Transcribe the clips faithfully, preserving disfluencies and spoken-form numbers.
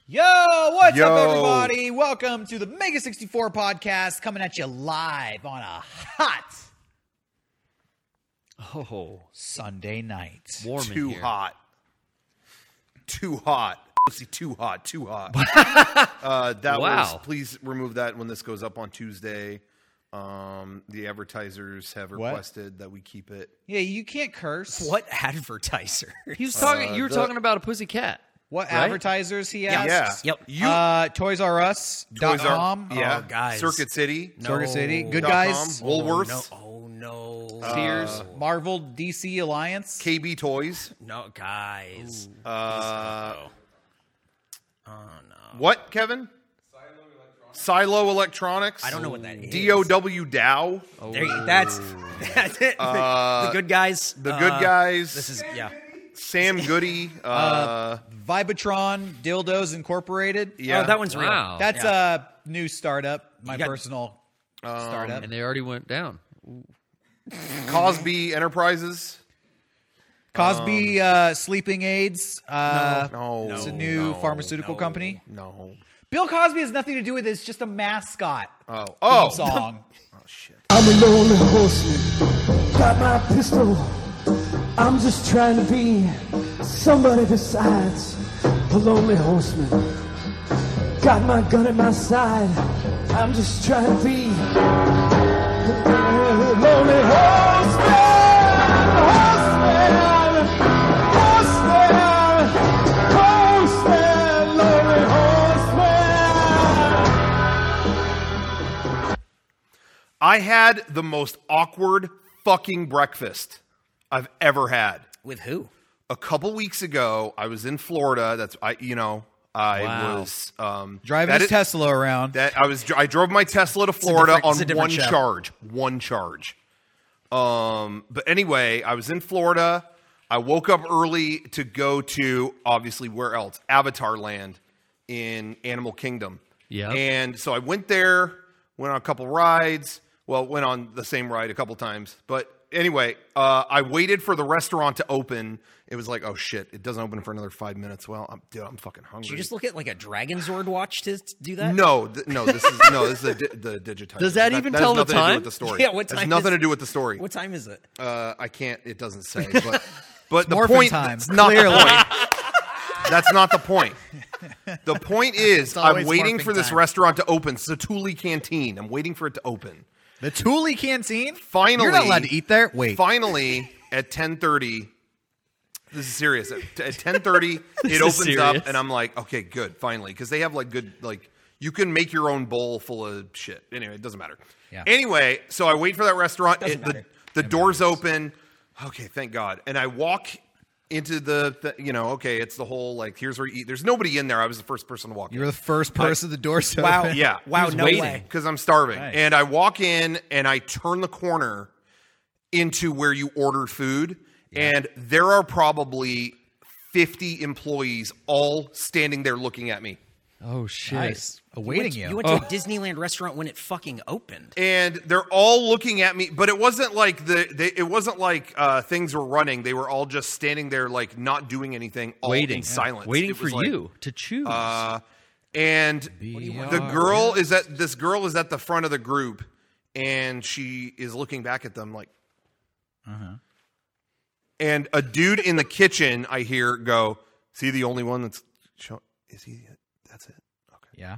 Yo, what's Yo. up, everybody? Welcome to the Mega sixty-four podcast, coming at you live on a hot Oh, Sunday night. warm Too in here. hot. Too hot. Pussy, too hot. Too hot. uh, that Wow. was. Please remove that when this goes up on Tuesday. Um, the advertisers have What? requested that we keep it. Yeah, you can't curse. What advertiser? He was talking. Uh, you were the- talking about a pussy cat. What Right? advertisers he Yeah. asks? Yeah. Yep. You. Uh, Toys R Us dot Toys R- com. yeah. Oh, guys. Circuit City. Circuit City. Good dot guys. com, Woolworths. Oh no. Sears. Marvel D C Alliance. K B Toys. No, guys. Uh, Oh no. what, Kevin? Silo Electronics. I don't know what that is. D O W Dow. There you, that's that's it. The- the good guys. The uh, Good Guys. This is yeah. Sam Goody. Uh, Vibatron Dildos Incorporated. yeah. Oh, that one's real. Wow. That's Yeah. a new startup. My You got- personal startup. And they already went down. Cosby Enterprises. Cosby uh, Sleeping Aids. Uh, No. It's a new no, pharmaceutical no, company. No. Bill Cosby has nothing to do with it. It's just a mascot Oh. theme Oh. song. Oh, shit. I'm a lonely horseman, got my pistol. I'm just trying to be somebody besides a lonely horseman. Got my gun at my side. I'm just trying to be a lonely horseman. Horseman, horseman, horseman, lonely horseman. I had the most awkward fucking breakfast I've ever had. With who? A couple weeks ago, I was in Florida. That's I, you know, I Wow. was um, Driving that his is- Tesla around. That I was. I drove my Tesla to Florida different- it's a on different one show. charge. One charge. Um, but anyway, I was in Florida. I woke up early to go to obviously where else? Avatar Land in Animal Kingdom. Yep. And so I went there, went on a couple rides. Well, went on the same ride a couple times. But anyway, uh, I waited for the restaurant to open. It was like, oh shit, it doesn't open for another five minutes. Well, I'm, dude, I'm fucking hungry. Did you just look at like a Dragon Zord watch to do that? No, th- no, this is no, this is a di- the digitizer. Does that even has tell the nothing to do time? with the story. Yeah, what It has time nothing is- to do with the story. What time is it? Uh, I can't. It doesn't say. But but the Morphin point. time, That's not the clearly. point. That's not the point. The point is, I'm always waiting morphing for this time. restaurant to open. Satuli Canteen. I'm waiting for it to open. The Thule Canteen? Finally, You're not allowed to eat there? Wait. Finally, at ten thirty. This is serious. At, at ten thirty, it is opens serious. up, and I'm like, okay, good, finally, because they have like good, like you can make your own bowl full of shit. Anyway, it doesn't matter. Yeah. Anyway, so I wait for that restaurant. Doesn't It- the matter. the doors open. Okay, thank God. And I walk into the, the, you know, okay, it's the whole like, here's where you eat. There's nobody in there. I was the first person to walk You were in. the first person the doors to Wow. open. Yeah. Wow. Who's No waiting? way. Because I'm starving. Nice. And I walk in and I turn the corner into where you order food. And there are probably fifty employees all standing there looking at me. Oh shit! Nice. You Awaiting went, you. you went to a Disneyland restaurant when it fucking opened. And they're all looking at me, but it wasn't like the they, it wasn't like uh, things were running. They were all just standing there, like not doing anything, all Waiting, in silence, waiting It for was like, you to choose. Uh, and you want? the girl is at this girl is at the front of the group, and she is looking back at them like. Uh-huh. And a dude in the kitchen, I hear go, "Is he the only one that's show? Is he? That's it." Okay. Yeah.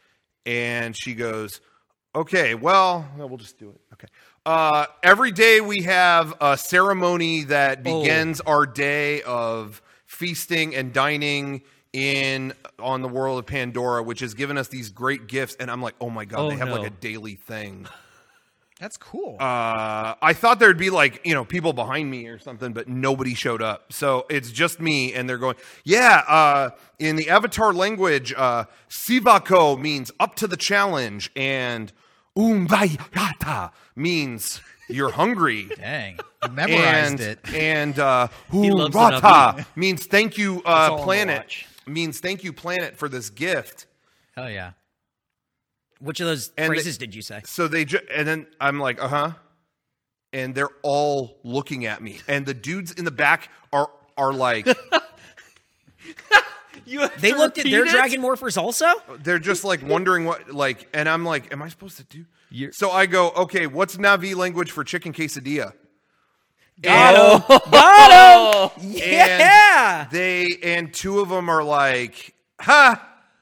And she goes, okay, well, no, we'll just do it. Okay. Uh, every day we have a ceremony that begins our day of feasting and dining in on the world of Pandora, which has given us these great gifts. And I'm like, oh my God, Oh, they have no. like a daily thing. That's cool. Uh, I thought there'd be like, you know, people behind me or something, but nobody showed up. So it's just me, and they're going, yeah, uh, in the Avatar language, uh, Sivako means up to the challenge, and Umbayata means you're hungry. Dang. You memorized and, it. And uh, loves it Hurata means thank you, uh, all on the planet. watch. Means thank you, planet, for this gift. Hell yeah. Which of those And phrases they- did you say? So they ju- and then I'm like, uh huh, and they're all looking at me, and the dudes in the back are are like, You have They to looked at their repeat it? dragon morphers also. They're just like wondering what, like, and I'm like, am I supposed to do? You're- So I go, okay, what's Na'vi language for chicken quesadilla? Got him. Got him. Yeah. And they and two of them are like, ha.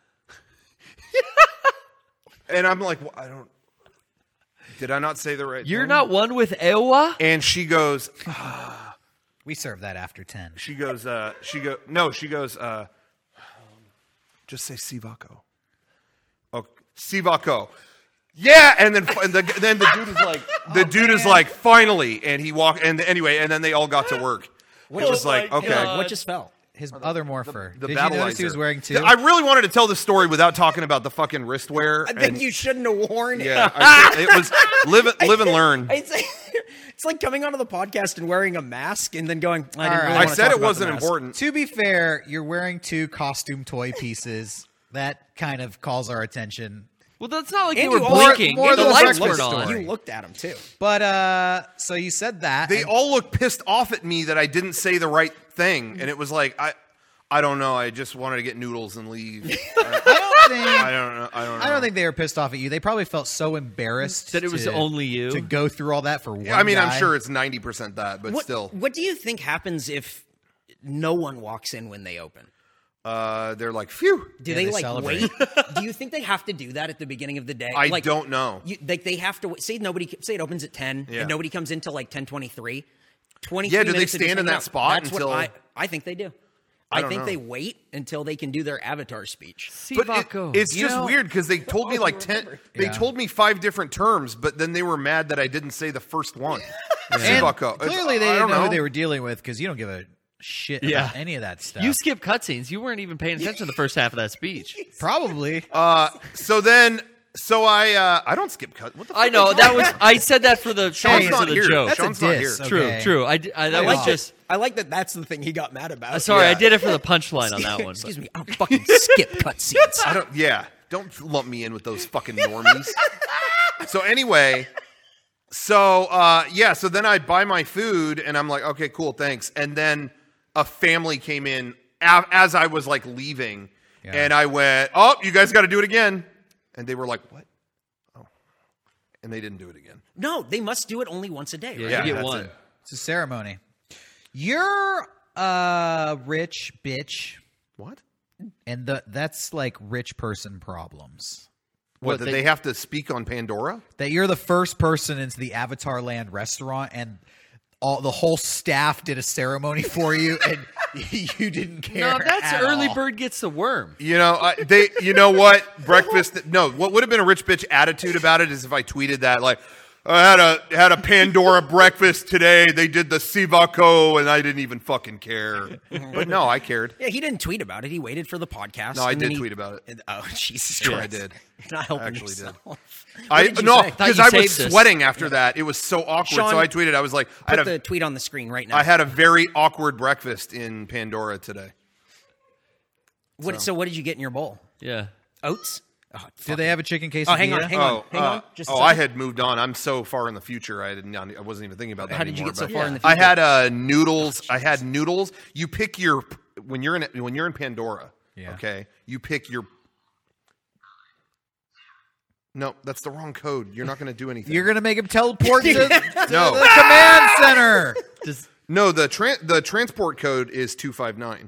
And I'm like, well, I don't. Did I not say the right? You're thing? not one with Ewa? And she goes, We serve that after ten. she goes, uh, she go, no, she goes, uh, just say Sivako. Oh, Sivako. Yeah, and then and the, then the dude is like, the dude is like, finally, and he walked, and anyway, and then they all got to work. It was like, okay. God. What just fell? His other morpher. The Did you notice he Battleizer. was wearing two? I really wanted to tell the story without talking about the fucking wristwear. I think and- you shouldn't have worn it. Yeah, I, it was live, live and learn. It's, it's like coming onto the podcast and wearing a mask and then going, I didn't All really right. I want to said talk it about wasn't the mask. important. To be fair, you're wearing two costume toy pieces. That kind of calls our attention. Well, that's not like And you were you also- blinking. more the than lights breakfast weren't on. story. You looked at him too. But uh, so you said that. They and- all looked pissed off at me that I didn't say the right thing, and it was like I, I don't know. I just wanted to get noodles and leave. I, I don't think. I don't know. I don't know. I don't think they were pissed off at you. They probably felt so embarrassed That it was to- only you? to go through all that for one. I mean, I'm guy. sure it's ninety percent that, but What, still, what do you think happens if no one walks in when they open? uh, they're like, phew. Do Yeah, they, they like celebrate. wait? Do you think they have to do that at the beginning of the day? I like, don't know. You, like they have to wait- say nobody say it opens at ten Yeah. and nobody comes in till like ten twenty three. Twenty. Yeah, do they minutes of just stand in hanging that out. spot That's until- what I I think they do. I I, don't think know. they wait until they can do their avatar speech. But it- Sivako. it's You just know- weird because they told me like ten. They Yeah. told me five different terms, but then they were mad that I didn't say the first one. And Sivako. clearly, they I didn't don't know, know who they were dealing with because you don't give a shit Yeah. about any of that stuff. You skipped cutscenes. You weren't even paying attention to the first half of that speech. Probably. Uh, so then, so I, uh, I don't skip cut. What the? Fuck I know are you that talking was. about? I said that for the Sean's purpose not of the here. joke. That's Sean's a not diss. here. True, okay. true. I, d- I- that I was like just. that. I like that. That's the thing he got mad about. uh, sorry, Yeah. I did it for the punchline on that one. Excuse but- me. I don't fucking skip cutscenes. I don't. Yeah, don't lump me in with those fucking normies. So anyway, so uh, yeah, so then I buy my food and I'm like, okay, cool, thanks. And then a family came in a- as I was like leaving, Yeah. and I went, oh, you guys got to do it again. And they were like, what? Oh, and they didn't do it again. No, they must do it only once a day. Yeah, Right? Yeah, you get that's one. it. It's a ceremony. You're a rich bitch, What? and the that's like rich person problems. What? What, Did they- they have to speak on Pandora? That you're the first person into the Avatar Land restaurant, and all the whole staff did a ceremony for you, and you didn't care. No, that's at early all. bird gets the worm. You know, I, they. You know what? Breakfast. No, what would have been a rich bitch attitude about it is if I tweeted that, like, I had a had a Pandora breakfast today. They did the Sivako, and I didn't even fucking care. But no, I cared. Yeah, he didn't tweet about it. He waited for the podcast. No, I and then did he- tweet about it. Oh, Jesus Yeah, I Christ. did. You're not helping Actually did. yourself. What I did you no say? Thought because you I was saved this. sweating after that. It was so awkward. Sean, so I tweeted. I was like, I Put had the a tweet on the screen right now. I had a very awkward breakfast in Pandora today. What, so what did you get in your bowl? Yeah. Oats? Oh, Did fuck. they have a chicken quesadilla? Oh, hang on, hang on, oh, hang uh, on. Just a oh, I second. had moved on. I'm so far in the future. I didn't. I wasn't even thinking about that How did you anymore. get so but- far in the I future? had uh, noodles. I had noodles. You pick your when you're in when you're in Pandora. Yeah. Okay. You pick your. No, that's the wrong code. You're not going to do anything. You're gonna make him teleport to, to No. the command center. Does, no, the tran the transport code is two five nine.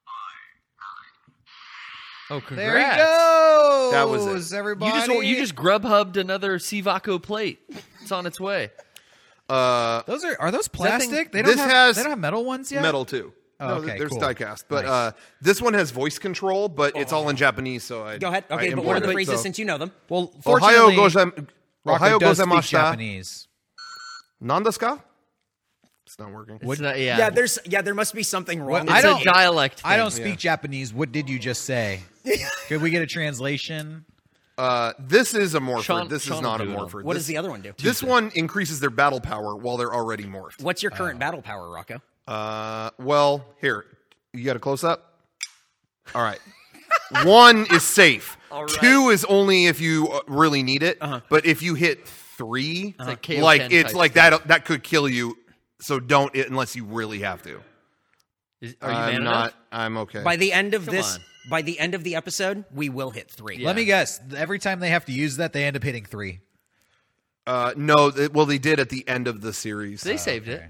oh, congrats. There he goes. That was it. Everybody. You just you just Grubhubbed another Sivako plate. It's on its way. Uh, those are are those that thing- plastic? They don't this have has they don't have metal ones yet. metal too. Oh, no, okay, there's cool. diecast, but Nice. uh, this one has voice control, but it's all in Japanese. So I Go ahead. I Okay, but what are imported the it, phrases so- since you know them? Well, Ohio fortunately, gozam- Rocco Ohio does speak gozamashita. Japanese. Nandesu? It's not working. It's not, yeah. Yeah, there's yeah, there must be something wrong. What- It's I a don't- dialect I don't thing. speak Japanese. What did you just say? Could we get a translation? Uh, this is a Morphard. Sean- this Sean is not a will do it. Morphard. What this, does the other one do? This one increases their battle power while they're already morphed. What's your current battle power, Rocco? Uh, well, here. You got a close up? All right. One is safe. All right. Two is only if you uh, really need it. Uh-huh. But if you hit three, like K O like ten it's type like that that could kill you. So don't it unless you really have to. Is, are you I'm man not. enough? I'm okay. By the end of Come this, on. By the end of the episode, we will hit three. Let me guess. Every time they have to use that, they end up hitting three. Uh, no, it, well, they did at the end of the series. They saved okay. it.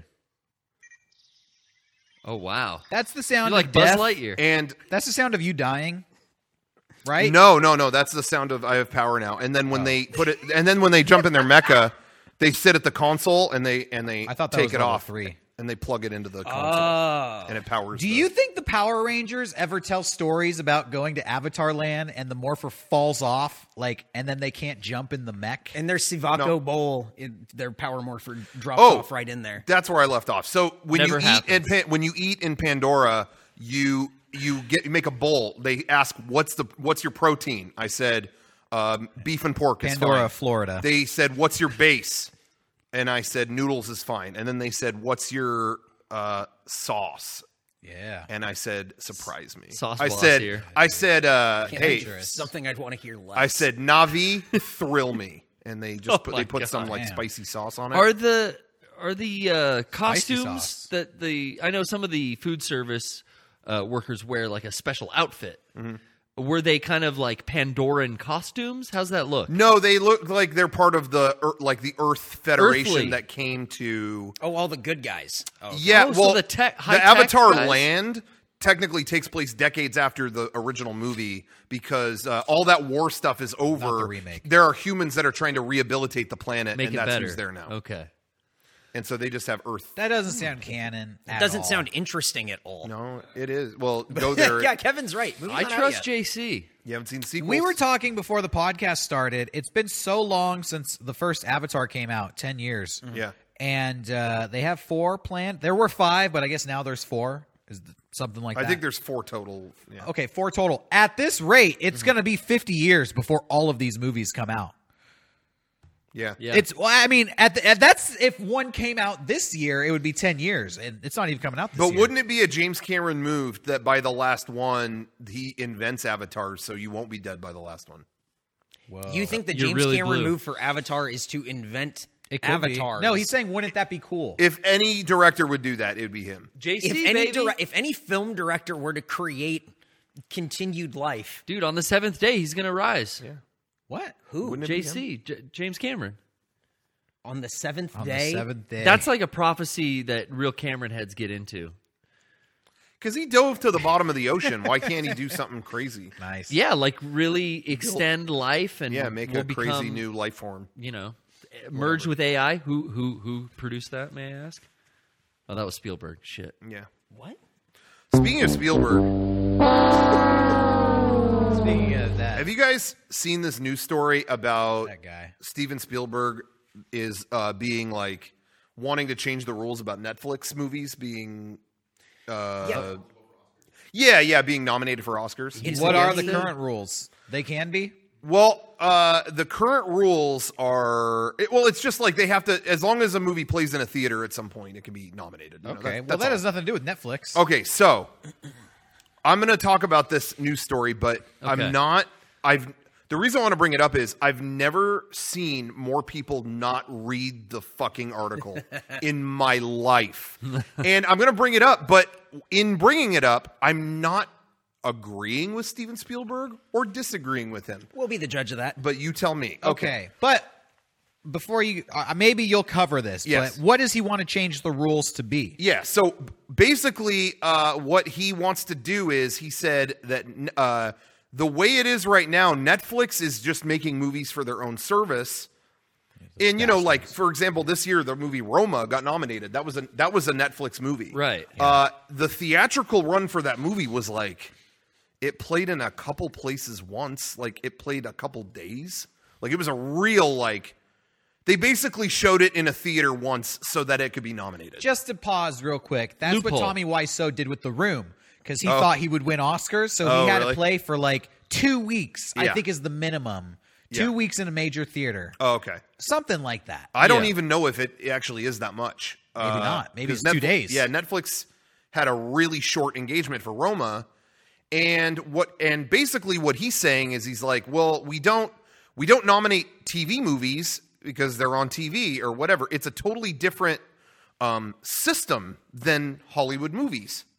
Oh wow, That's the sound you're like of Buzz death. Lightyear. And That's the sound of you dying, right? no, no, no, that's the sound of I have power now. And then when they put it, and then when they jump in their mecha, they sit at the console and they and they I thought that take was it level off three. and they plug it into the console Oh. and it powers. Do the- you think the Power Rangers ever tell stories about going to Avatar Land and the morpher falls off, like, and then they can't jump in the mech? And their Sivako No. bowl, it, their power morpher drops Oh. off right in there. That's where I left off. So when Never you eat in happens. Pan- when you eat in Pandora, you you get you make a bowl. They ask what's the what's your protein. I said um, beef and pork is Pandora, fine. Florida. They said what's your base, and I said noodles is fine. And then they said what's your uh, sauce, yeah. and I said surprise me. Sauce I boss said here. I said uh, hey. Dangerous. Something I'd want to hear less. I said Navi, thrill me, and they just Oh put my they put God. some like Damn. spicy sauce on it. Are the are the uh, costumes sauce. that the I know some of the food service uh, workers wear like a special outfit. Mm-hmm. Were they kind of like Pandoran costumes? How's that look? No, they look like they're part of the Ear- like the Earth Federation Earthly. that came to. Oh, all the good guys. Oh, Yeah, Oh, so well, the tech- the high-tech Avatar guys? land technically takes place decades after the original movie because uh, all that war stuff is over. Not the remake. There are humans that are trying to rehabilitate the planet, Make and it that's better. who's there now. Okay. And so they just have Earth. That doesn't sound canon. It doesn't sound interesting at all. No, it is. Well, go there. yeah, Kevin's right. Movie's I not out trust yet. J C. You haven't seen sequels. We were talking before the podcast started. It's been so long since the first Avatar came out, ten years. Yeah. And uh, they have four planned. There were five, but I guess now there's four. Is th- something like I that. think there's four total. Yeah. Okay, four total. At this rate, it's going to be fifty years before all of these movies come out. Yeah. Yeah. It's. Well, I mean, at, the, at that's if one came out this year, it would be ten years, and it's not even coming out this But year. wouldn't it be a James Cameron move that by the last one he invents avatars, so you won't be dead by the last one? Whoa. You think the You're James really Cameron blue. move for Avatar is to invent It could be. avatars? No, he's saying, wouldn't that be cool? If any director would do that, it would be him. J C, if any baby. dire- if any film director were to create continued life, Dude, on the seventh day, he's going to rise. Yeah. What? who Wouldn't it be J C, J- James Cameron. on the seventh On day? the seventh day. That's like a prophecy that real Cameron heads get into. Because he dove to the bottom of the ocean. Why can't he do something crazy? nice. Yeah, like really extend life and Yeah, make we'll a crazy become, new life form. you know, merge with A I. Who who who produced that? May I ask? Oh, that was Spielberg. Shit. Yeah. What? Speaking of Spielberg, Speaking of that, have you guys seen this news story about that guy. Steven Spielberg is uh, being like wanting to change the rules about Netflix movies being, uh, Yeah. yeah, yeah, being nominated for Oscars. Is What the are the answer- current rules? They can be. Well, uh, the current rules are it, well. It's just like they have to, as long as a movie plays in a theater at some point, it can be nominated. You know, Okay. that- well, that's that all. has nothing to do with Netflix. Okay, so I'm going to talk about this news story, but Okay. I'm not. I've the reason I want to bring it up is I've never seen more people not read the fucking article in my life, and I'm going to bring it up. But in bringing it up, I'm not agreeing with Steven Spielberg or disagreeing with him. We'll be the judge of that. But you tell me. Okay. But before you, uh, maybe you'll cover this. Yes. But what does he want to change the rules to be? Yeah, so basically, uh, what he wants to do is he said that uh, the way it is right now, Netflix is just making movies for their own service. And you know, like for example, this year the movie Roma got nominated. That was a that was a Netflix movie, Right. Uh, the theatrical run for that movie was like it played in a couple places once. Like it played a couple days. Like it was a real like. They basically showed it in a theater once so that it could be nominated. Just to pause real quick. That's Loophole. what Tommy Wiseau did with The Room because he Oh. thought he would win Oscars. So Oh, he had really? to play for like two weeks, I Yeah. think is the minimum. Two Yeah. weeks in a major theater. Oh, okay. Something like that. I don't Yeah. even know if it actually is that much. Maybe Uh, not. Maybe because it's two Netflix- days. Yeah, Netflix had a really short engagement for Roma, and what and basically what he's saying is he's like, well, we don't we don't nominate T V movies because they're on T V or whatever. It's a totally different um, system than Hollywood movies.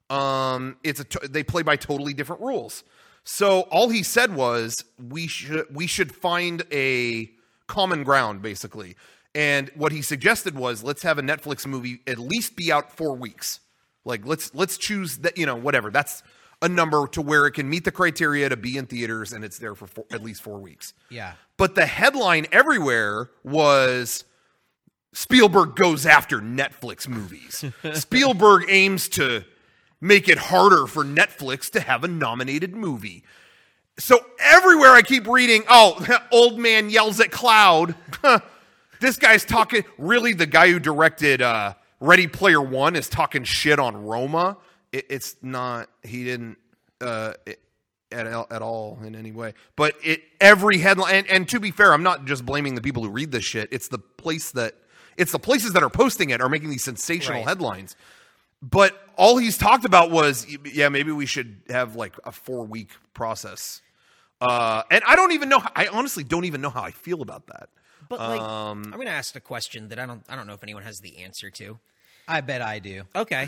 Um, it's a t- they play by totally different rules. So all he said was we should we should find a common ground, basically. And what he suggested was let's have a Netflix movie at least be out four weeks. Like let's let's choose that, you know, whatever. That's a number to where it can meet the criteria to be in theaters, and it's there for four, at least four weeks. Yeah. But the headline everywhere was Spielberg goes after Netflix movies. Spielberg aims to make it harder for Netflix to have a nominated movie. So everywhere I keep reading, oh, old man yells at cloud. This guy's talking, really the guy who directed uh, Ready Player One is talking shit on Roma. It, it's not, he didn't uh, it, at, at all in any way. But it every headline, and, and to be fair, I'm not just blaming the people who read this shit. It's the place that, it's the places that are posting it are making these sensational Right. headlines. But all he's talked about was, yeah, maybe we should have like a four week process. Uh, and I don't even know, I honestly don't even know how I feel about that. But like, Um, I'm going to ask a question that I don't I don't know if anyone has the answer to. I bet I do. Okay.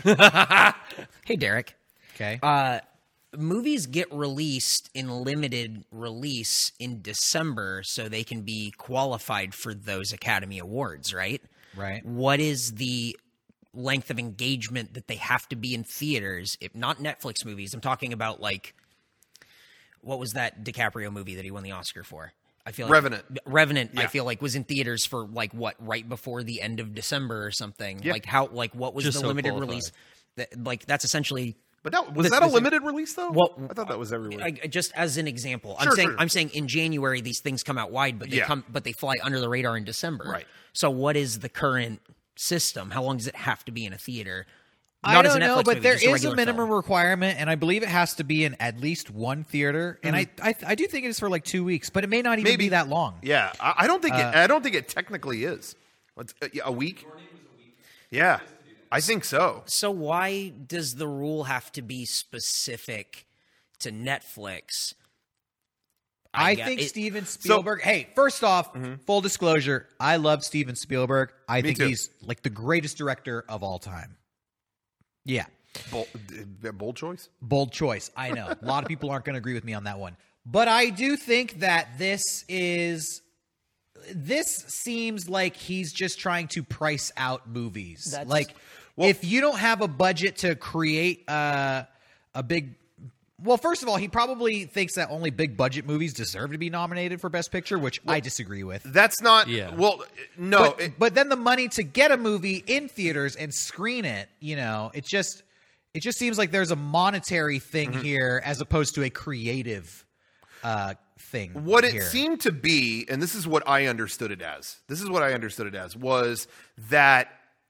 Hey, Derek. Okay. Uh, movies get released in limited release in December so they can be qualified for those Academy Awards, right? Right. What is the length of engagement that they have to be in theaters? If not Netflix movies, I'm talking about like, what was that DiCaprio movie that he won the Oscar for? I feel like Revenant. Revenant, I Yeah. feel like was in theaters for like what, right before the end of December or something. Yeah. Like how, like what was Just the so limited qualified. release? That, like that's essentially. But that, was This- that a this- limited release though? Well, I thought that was everywhere. I, just as an example, I'm Sure, saying sure. I'm saying in January these things come out wide, but they Yeah. come but they fly under the radar in December. Right. So what is the current system? How long does it have to be in a theater? I Not as don't a know, Netflix but movie, there just is a regular minimum film. requirement, and I believe it has to be in at least one theater. And I, I, I do think it is for like two weeks, but it may not even Maybe be that long. Yeah, I, I don't think Uh, it. I don't think it technically is. What's, uh, yeah, a week? Yeah, I think so. So why does the rule have to be specific to Netflix? I get- think it- Steven Spielberg. hey, first off, full disclosure, I love Steven Spielberg. I Me think too. he's like the greatest director of all time. Yeah, Bold, uh, bold choice. bold choice. I know a lot of people aren't going to agree with me on that one, but I do think that this is. This seems like he's just trying to price out movies. That's- like, Well- if you don't have a budget to create uh, a big. Well, first of all, he probably thinks that only big budget movies deserve to be nominated for Best Picture, which I disagree with. That's not. Yeah. Well, no. But, it- but then the money to get a movie in theaters and screen it, you know, it just it just seems like there's a monetary thing Mm-hmm. here as opposed to a creative uh, thing. What it here. seemed to be, and this is what I understood it as. This is what I understood it as was that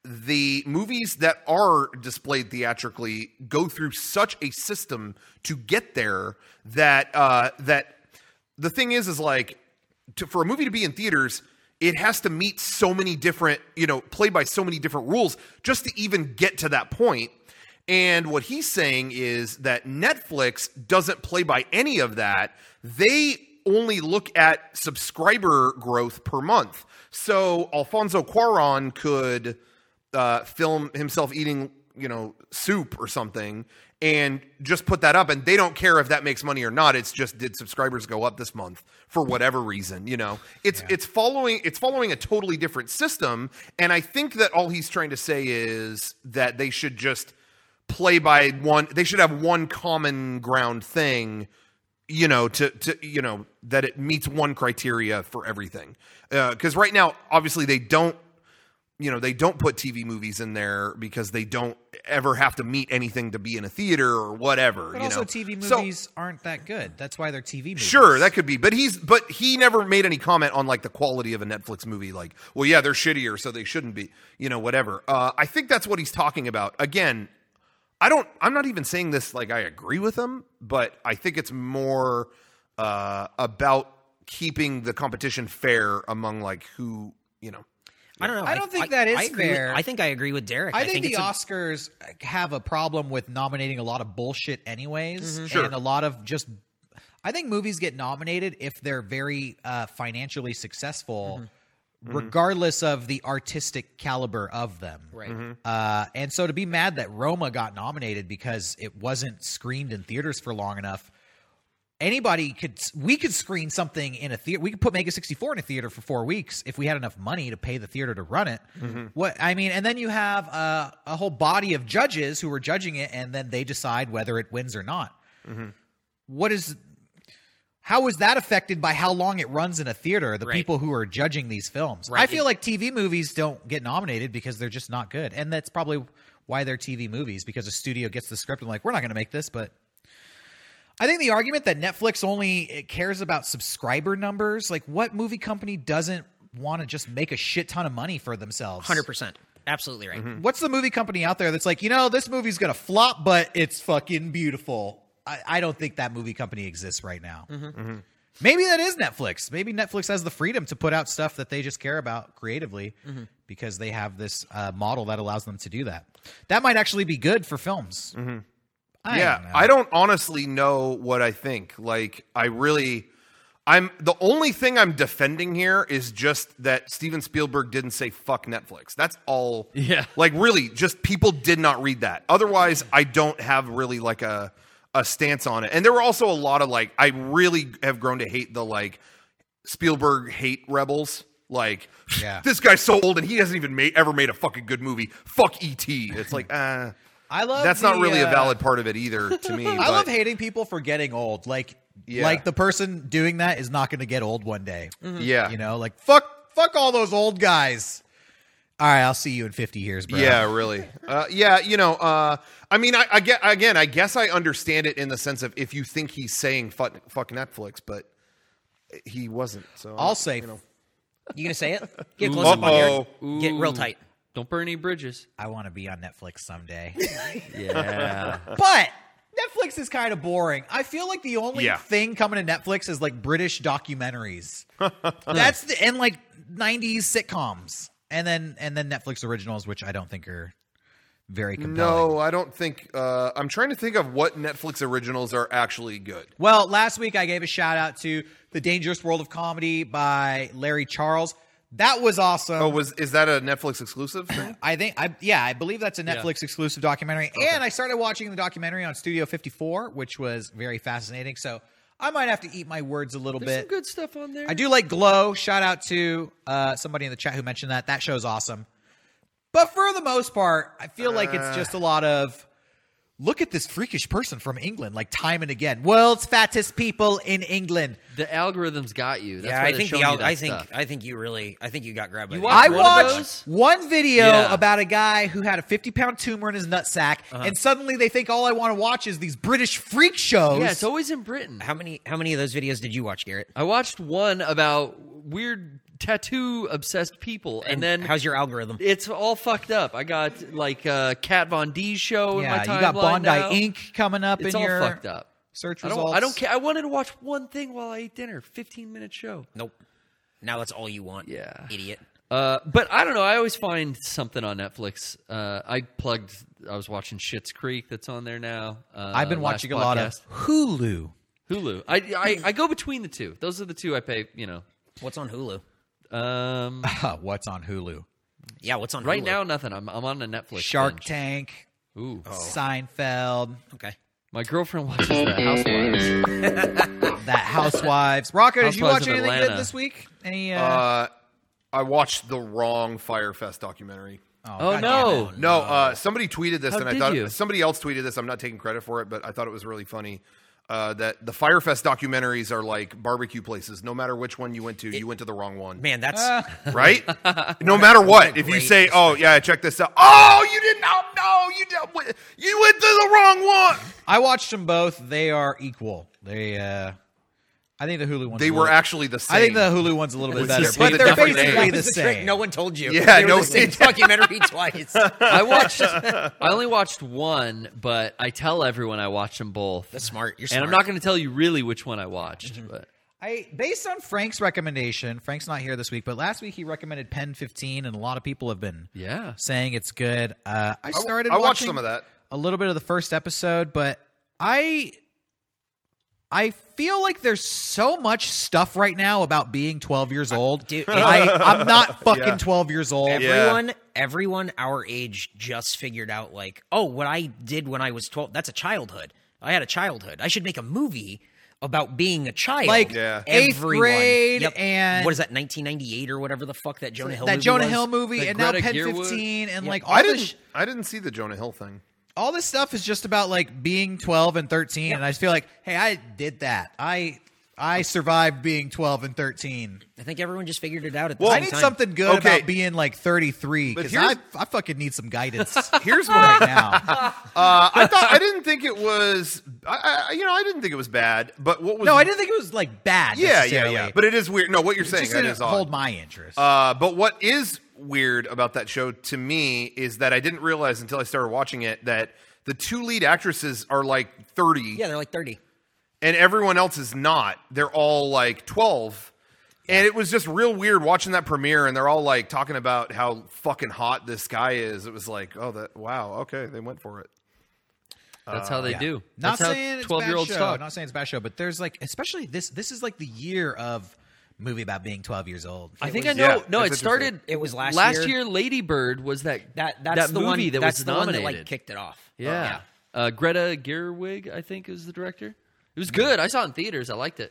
the movies that are displayed theatrically go through such a system to get there that uh, that the thing is is like to, for a movie to be in theaters, it has to meet so many different, you know, play by so many different rules just to even get to that point. And what he's saying is that Netflix doesn't play by any of that. They only look at subscriber growth per month. So Alfonso Cuarón could uh, film himself eating, you know, soup or something and just put that up, and they don't care if that makes money or not. It's just, did subscribers go up this month for whatever reason, you know? It's Yeah. it's following it's following a totally different system, and I think that all he's trying to say is that they should just play by one, they should have one common ground thing, you know, to to you know, that it meets one criteria for everything. Uh, cuz right now obviously they don't you know, they don't put T V movies in there because they don't ever have to meet anything to be in a theater or whatever. But you also, know? T V So- movies aren't that good. That's why they're T V movies. Sure, that could be, but he's but he never made any comment on like the quality of a Netflix movie. Like, well, yeah, they're shittier, so they shouldn't be. You know, whatever. Uh, I think that's what he's talking about. Again, I don't. I'm not even saying this like I agree with him, but I think it's more uh, about keeping the competition fair among like who you know. I don't know. I don't think that is I agree with- fair. I think I agree with Derek. I, think, the it's a- Oscars have a problem with nominating a lot of bullshit anyways. Sure. And a lot of just I think movies get nominated if they're very uh, financially successful regardless of the artistic caliber of them. Right. Uh, and so to be mad that Roma got nominated because it wasn't screened in theaters for long enough, anybody could, we could screen something in a theater. We could put Mega sixty-four in a theater for four weeks if we had enough money to pay the theater to run it. Mm-hmm. What I mean, and then you have uh, a whole body of judges who are judging it, and then they decide whether it wins or not. Mm-hmm. What is, how is that affected by how long it runs in a theater? The Right. people who are judging these films. Right. I feel like T V movies don't get nominated because they're just not good, and that's probably why they're T V movies, because a studio gets the script and like, we're not going to make this, but. I think the argument that Netflix only cares about subscriber numbers, like what movie company doesn't want to just make a shit ton of money for themselves? one hundred percent. Absolutely right. What's the movie company out there that's like, you know, this movie's going to flop, but it's fucking beautiful? I, I don't think that movie company exists right now. Maybe that is Netflix. Maybe Netflix has the freedom to put out stuff that they just care about creatively because they have this uh, model that allows them to do that. That might actually be good for films. I yeah, don't know. I don't honestly know what I think. Like, I really, I'm the only thing I'm defending here is just that Steven Spielberg didn't say fuck Netflix. That's all. Yeah. Like, really, just people did not read that. Otherwise, I don't have really like a a stance on it. And there were also a lot of like, I really have grown to hate the like Spielberg hate rebels. Like, Yeah. this guy's so old and he hasn't even made ever made a fucking good movie. Fuck E T. It's like, uh I love that's not the, really a uh, valid part of it either to me. I but, love hating people for getting old. Like, Yeah. like the person doing that is not going to get old one day. Yeah. You know, like fuck, fuck all those old guys. All right, I'll see you in fifty years, bro. Yeah, really. Uh, yeah, you know, uh, I mean, I, I get again. I guess I understand it in the sense of if you think he's saying fuck, fuck Netflix, but he wasn't. So I'll say, you know. You gonna say it? Get close up on your. Uh-oh. Get real Ooh. tight. Don't burn any bridges. I want to be on Netflix someday. Yeah. But Netflix is kind of boring. I feel like the only Yeah. thing coming to Netflix is like British documentaries. That's the and like nineties sitcoms, and then and then Netflix originals, which I don't think are very compelling. No, I don't think. Uh, I'm trying to think of what Netflix originals are actually good. Well, last week I gave a shout out to The Dangerous World of Comedy by Larry Charles. That was awesome. Oh, was is that a Netflix exclusive thing? I think I yeah, I believe that's a Netflix exclusive documentary. And I started watching the documentary on Studio fifty-four, which was very fascinating. So I might have to eat my words a little There's some bit. good stuff on there. I do like Glow. Shout out to uh, somebody in the chat who mentioned that. That show's awesome. But for the most part, I feel like it's just a lot of look at this freakish person from England, like time and again. World's fattest people in England. The algorithms got you. That's yeah, why I they're think showing the you al- that I think stuff. I think you really I think you got grabbed by You the watched I one of watched those? one video Yeah. about a guy who had a fifty pound tumor in his nutsack, Uh-huh. and suddenly they think all I want to watch is these British freak shows. Yeah, it's always in Britain. How many how many of those videos did you watch, Garrett? I watched one about weird tattoo obsessed people, and, And then how's your algorithm? it's all fucked up. I got like uh, Kat Von D's show in my yeah, timeline you got Bondi now. Incorporated coming up It's in all your fucked up. search I results. don't, I don't care. I wanted to watch one thing while I ate dinner. fifteen minute show. Nope. Now that's all you want. Yeah. Idiot. Uh, but I don't know. I always find something on Netflix. Uh, I plugged. I was watching Schitt's Creek. That's on there now. Uh, I've been last watching a lot of podcast. Hulu. Hulu. I, I I go between the two. Those are the two I pay. You know. What's on Hulu? Um, What's on Hulu? Yeah, what's on right Hulu? now, nothing. I'm I'm on a Netflix. Shark binge. Tank, Ooh. Seinfeld, Okay. My girlfriend watches The Housewives. that Housewives. Rocco, did you Housewives watch of anything Atlanta. good this week? Any? Uh, Uh, I watched the wrong Firefest documentary. Oh, God no. damn it. No, uh, somebody tweeted this, How and I did thought you? somebody else tweeted this. I'm not taking credit for it, but I thought it was really funny. Uh, that the Firefest documentaries are like barbecue places. No matter which one you went to, you went to the wrong one. Man, that's Right? No matter what. If you great say, "Oh yeah, check this out," oh, you didn't. Oh, no, you did, you went to the wrong one. I watched them both. They are equal. They, uh, I think the Hulu one's They a were little- actually the same. I think the Hulu one's a little bit With better, the- but with they're a different basically name. the That's the trick. same. No one told you. Yeah, they were no- the same documentary twice. I watched. I only watched one, but I tell everyone I watched them both. That's smart. You're and smart. I'm not going to tell you really which one I watched. But I based on Frank's recommendation. Frank's not here this week, but last week he recommended Pen fifteen, and a lot of people have been yeah, saying it's good. Uh, I started. I watched watching some of that. a little bit of the first episode, but I I feel like there's so much stuff right now about being twelve years old. Dude, I, I'm not fucking Yeah. twelve years old. Everyone, everyone our age just figured out, like, oh, what I did when I was twelve, that's a childhood. I had a childhood. I should make a movie about being a child. Like Yeah. eighth Everyone. grade Yep. and what is that, nineteen ninety-eight or whatever the fuck that Jonah Hill that movie Jonah was? Hill movie, The and now Greta Pen Gerwig. fifteen, and like all I this. didn't. sh- I didn't see the Jonah Hill thing. all this stuff is just about like being twelve and thirteen, and I just feel like, hey, I did that. I I survived being twelve and thirteen. I think everyone just figured it out at the Well, I same need time. something good Okay. about being like thirty-three But because I here's- I fucking need some guidance Here's what right I, now. uh, I thought. I didn't think it was. I, I, you know, I didn't think it was bad. But what was? No, I didn't think it was like bad. Yeah, yeah, necessarily. yeah. But it is weird. No, what you're It saying just that didn't is odd. hold my interest. Uh, but what is weird about that show to me is that I didn't realize until I started watching it that the two lead actresses are like thirty, Yeah, they're like thirty. and everyone else is not. They're all like twelve. And it was just real weird watching that premiere, and they're all like talking about how fucking hot this guy is. It was like, oh, that wow, okay, they went for it. That's how they Yeah. do. Not That's how saying it's a twelve bad year olds show. talk. Not saying it's a bad show, but there's like, especially this. This is like the year of movie about being twelve years old. I think was- I know. yeah, no, that's it interesting. started. It was last last year. year. Lady Bird was that That that's that the movie one, that that's was the nominated. one that like kicked it off. Yeah. Uh, Greta Gerwig, I think, is the director. It was good. I saw it in theaters. I liked it.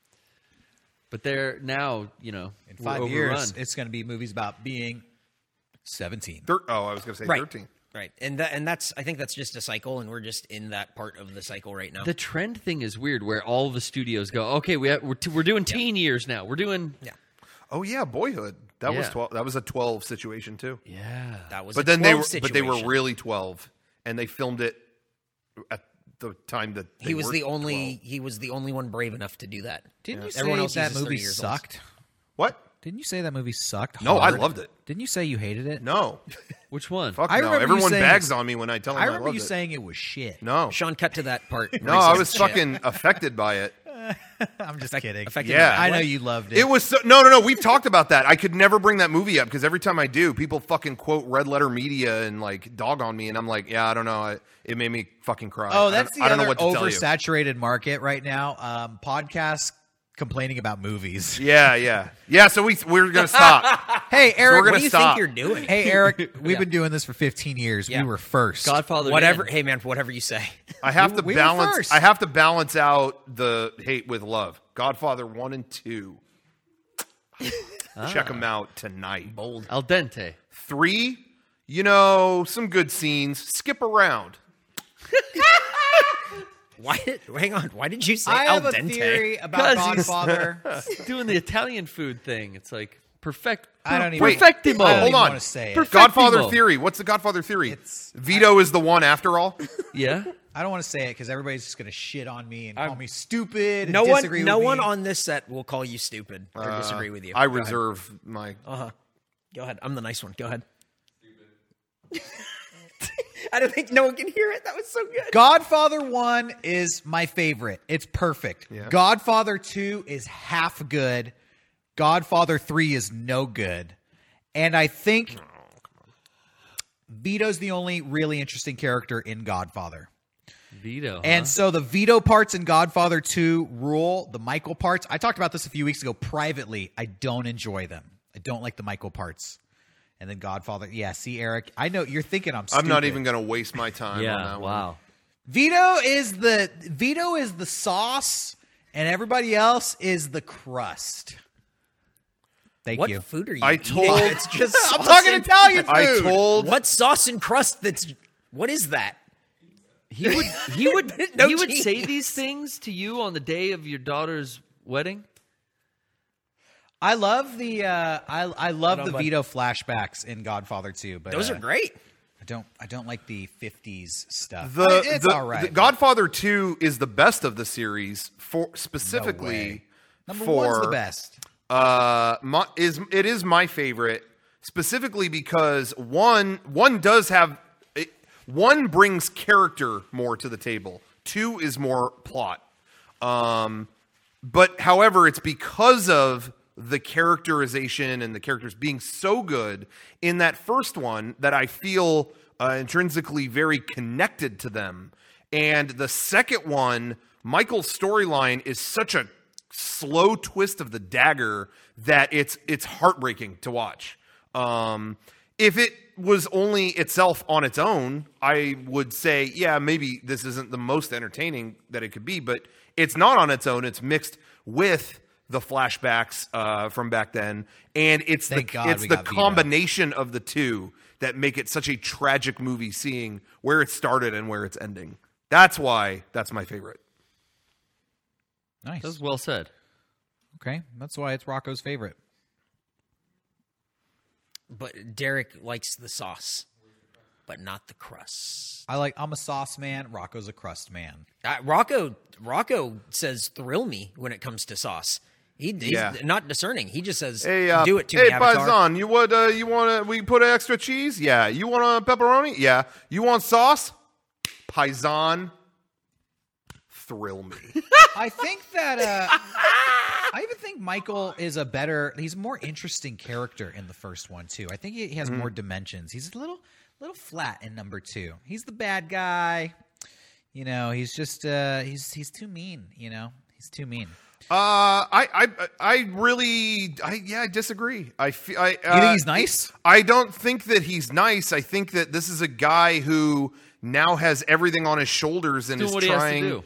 But they're now, you know, In we're five years, overrun. it's going to be movies about being seventeen. Thir- oh, I was going to say Right. thirteen. Right, and that, and that's I think that's just a cycle, and we're just in that part of the cycle right now. The trend thing is weird, where all the studios go, okay, we have, we're t- we're doing teen years now. We're doing yeah, Oh yeah, Boyhood. That was Yeah. twelve. That was a twelve situation too. yeah. that was. But a then they were. twelve But they were situation. really twelve, and they filmed it at the time that they He was were the only. twelve. He was the only one brave enough to do that. Didn't you Everyone say else that uses movie thirty years old. sucked? What? Didn't you say that movie sucked? No, I hard? loved it. Didn't you say you hated it? No, Which one? fuck I no. remember you Everyone saying bags it's- on me when I tell them I I, remember loved you it. saying it was shit. No, Sean, cut to that part. no, I was fucking affected by it. I'm just kidding. affected Yeah. by I know what? you loved it. It was so, no, no, no. We've talked about that. I could never bring that movie up because every time I do, people fucking quote Red Letter Media and like dog on me, and I'm like, yeah, I don't know. I, it made me fucking cry. Oh, I that's don't- the I don't other know what to tell you. oversaturated market right now. Um, podcasts complaining about movies. Yeah, yeah, yeah. So we we're gonna stop. Hey, Eric. we're What gonna do you stop. think you're doing? Hey, Eric. We've been doing this for fifteen years. Yeah. We were first. Godfather. Whatever. Dan. Hey, man, whatever you say. I have We- to we were balance. first. I have to balance out the hate with love. Godfather one and two. Check them out tonight. Bold. Al dente. Three, you know, some good scenes. Skip around. Why did? Hang on. Why did you say I al have a dente? theory about 'Cause he's- Godfather. Doing the Italian food thing. It's like perfect. I don't even. Wait, Perfectimo. I don't Hold even on. want to say it. Perfect- Godfather Perfectimo. theory. What's the Godfather theory? It's- Vito is the one after all. Yeah. I don't want to say it because everybody's just going to shit on me and call I'm- me stupid. And No disagree one. No with one me. on this set will call you stupid or disagree with you. I Go ahead. reserve my. Uh huh. Go ahead. I'm the nice one. Go ahead. I don't think no one can hear it. That was so good. Godfather one is my favorite. It's perfect. Yeah. Godfather two is half good. Godfather three is no good. And I think Vito's the only really interesting character in Godfather. Vito. huh? And so the Vito parts in Godfather two rule. The Michael parts, I talked about this a few weeks ago privately. I don't enjoy them. I don't like the Michael parts. And then Godfather. Yeah, see, Eric, I know you're thinking I'm stupid. I'm not even going to waste my time on yeah. that one. Wow. Vito is the Vito is the sauce, and everybody else is the crust. Thank What you. food are you I eating? told- It's just. I'm sauce talking and- Italian food. I told. What sauce and crust? That's. What is that? He would. He would. No he would cheese. say these things to you on the day of your daughter's wedding. I love the uh, I I love Hold on, the bud. Vito flashbacks in Godfather two, but Those uh, are great. I don't I don't like the fifties stuff. The, I mean, it's the, all right. the but Godfather two is the best of the series for no specifically way. Number for one's the best. Uh, my, is it is my favorite specifically because one one does have it, one brings character more to the table. Two is more plot. Um, but however, it's because of the characterization and the characters being so good in that first one that I feel uh, intrinsically very connected to them. And the second one, Michael's storyline is such a slow twist of the dagger that it's it's heartbreaking to watch. Um, if it was only itself on its own, I would say, yeah, maybe this isn't the most entertaining that it could be, but it's not on its own. It's mixed with the flashbacks uh, from back then, and it's Thank the God it's we the got Vito. combination of the two that make it such a tragic movie, seeing where it started and where it's ending. That's why that's my favorite. Nice. That's well said. Okay, that's why it's Rocco's favorite. But Derek likes the sauce, but not the crust. I like. I'm a sauce man. Rocco's a crust man. Uh, Rocco Rocco says thrill me when it comes to sauce. He, he's Yeah. not discerning. He just says, Hey, uh, do it to hey, me, Avatar. Paisan, you would uh, you want to we put extra cheese? Yeah. You want a pepperoni? Yeah. You want sauce? Paisan, thrill me. I think that. Uh, I even think Michael is a better. He's a more interesting character in the first one too. I think he, he has more dimensions. He's a little, little flat in number two. He's the bad guy. You know, he's just. Uh, he's he's too mean. You know, he's too mean. Uh, I, I, I really, I, yeah, I disagree. I, fe- I, uh, You think he's nice? I don't think that he's nice. I think that this is a guy who now has everything on his shoulders and Doing is what he has to trying do.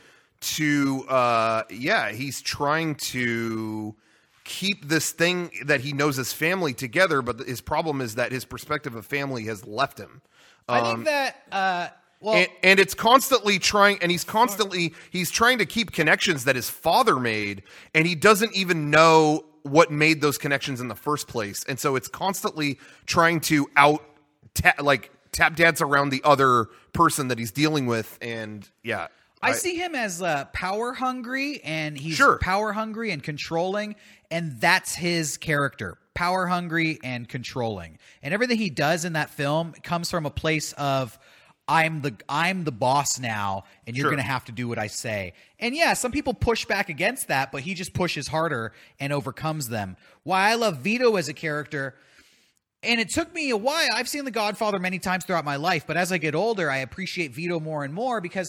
to, uh, yeah, he's trying to keep this thing that he knows as family together. But his problem is that his perspective of family has left him. I Um, think that. Uh, well, and, and it's constantly trying, and he's constantly, he's trying to keep connections that his father made, and he doesn't even know what made those connections in the first place. And so it's constantly trying to out, ta- like, tap dance around the other person that he's dealing with. And yeah. I see him as uh, power hungry, and he's Sure. power hungry and controlling, and that's his character. Power hungry and controlling. And everything he does in that film comes from a place of, I'm the I'm the boss now, and you're Sure. going to have to do what I say. And yeah, some people push back against that, but he just pushes harder and overcomes them. Why I love Vito as a character, and it took me a while. I've seen The Godfather many times throughout my life, but as I get older, I appreciate Vito more and more because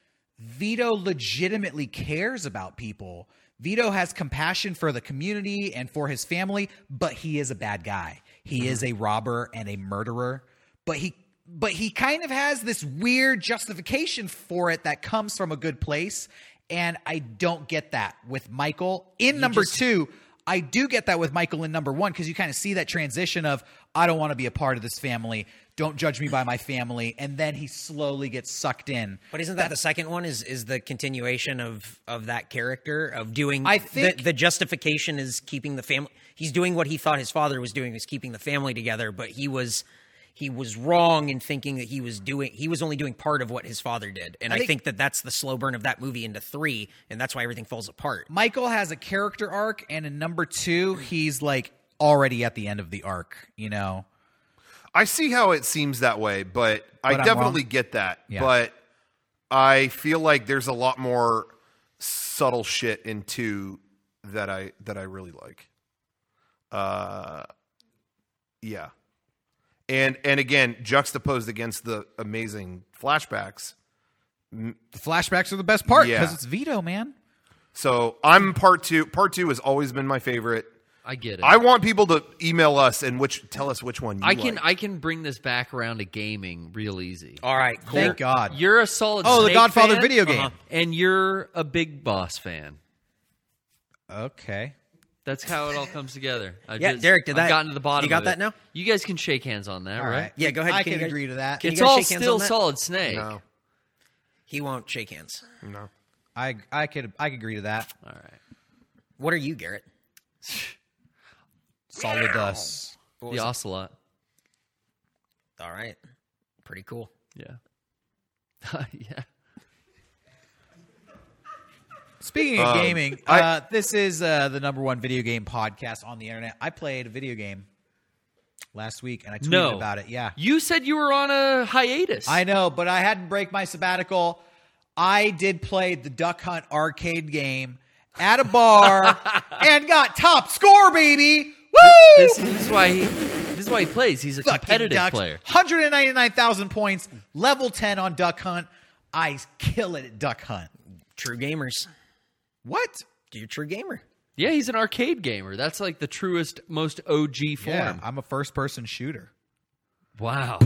Vito legitimately cares about people. Vito has compassion for the community and for his family, but he is a bad guy. He is a robber and a murderer, but he But he kind of has this weird justification for it that comes from a good place. And I don't get that with Michael. In number just- two, I do get that with Michael in number one because you kind of see that transition of, I don't want to be a part of this family. Don't judge me by my family. And then he slowly gets sucked in. But isn't that the second one? Is is the continuation of of that character of doing? I think- the, the justification is keeping the family. He's doing what he thought his father was doing, was keeping the family together. But he was he was wrong in thinking that he was doing. He was only doing part of what his father did, and I I think- think, that that's the slow burn of that movie into three, and that's why everything falls apart. Michael has a character arc. And in number two, he's like already at the end of the arc, you know? I see how it seems that way, but, I But I'm definitely wrong. get that. Yeah. But I feel like there's a lot more subtle shit in two that I that I really like. Uh, yeah, and and again, juxtaposed against the amazing flashbacks. The flashbacks are the best part Yeah. because it's Vito, man. So I'm part two. Part two has always been my favorite. I get it. I want people to email us and which tell us which one you I can like. I can bring this back around to gaming real easy. All right, cool. Thank God. You're a solid Oh, the Snake Godfather fan, video game. uh-huh, and you're a Big Boss fan. Okay. That's how it all comes together. I Yeah, just, Derek, did I've that- gotten to the bottom. you got of that it. now? You guys can shake hands on that, All right? right. Yeah, go ahead. I Can can you guys- agree to that. Can you It's guys all shake hands still on that? Solid Snake. no, He won't shake hands. no. I I could I could agree to that. All right. What are you, Garrett? Solid dust. What The was it? Ocelot. All right, pretty cool. Yeah. yeah. Speaking of Um, gaming, I- uh, this is uh, the number one video game podcast on the internet. I played a video game last week, and I tweeted No. about it. Yeah, You said you were on a hiatus. I know, but I hadn't break my sabbatical. I did play the Duck Hunt arcade game at a bar and got top score, baby. Woo! This, this is why he. This is why he plays. He's a Fucking competitive Ducks. player. one hundred ninety-nine thousand points, level ten on Duck Hunt. I kill it at Duck Hunt. True gamers. What? You're a true gamer. Yeah, he's an arcade gamer. That's like the truest, most O G form. Yeah, I'm a first-person shooter. Wow.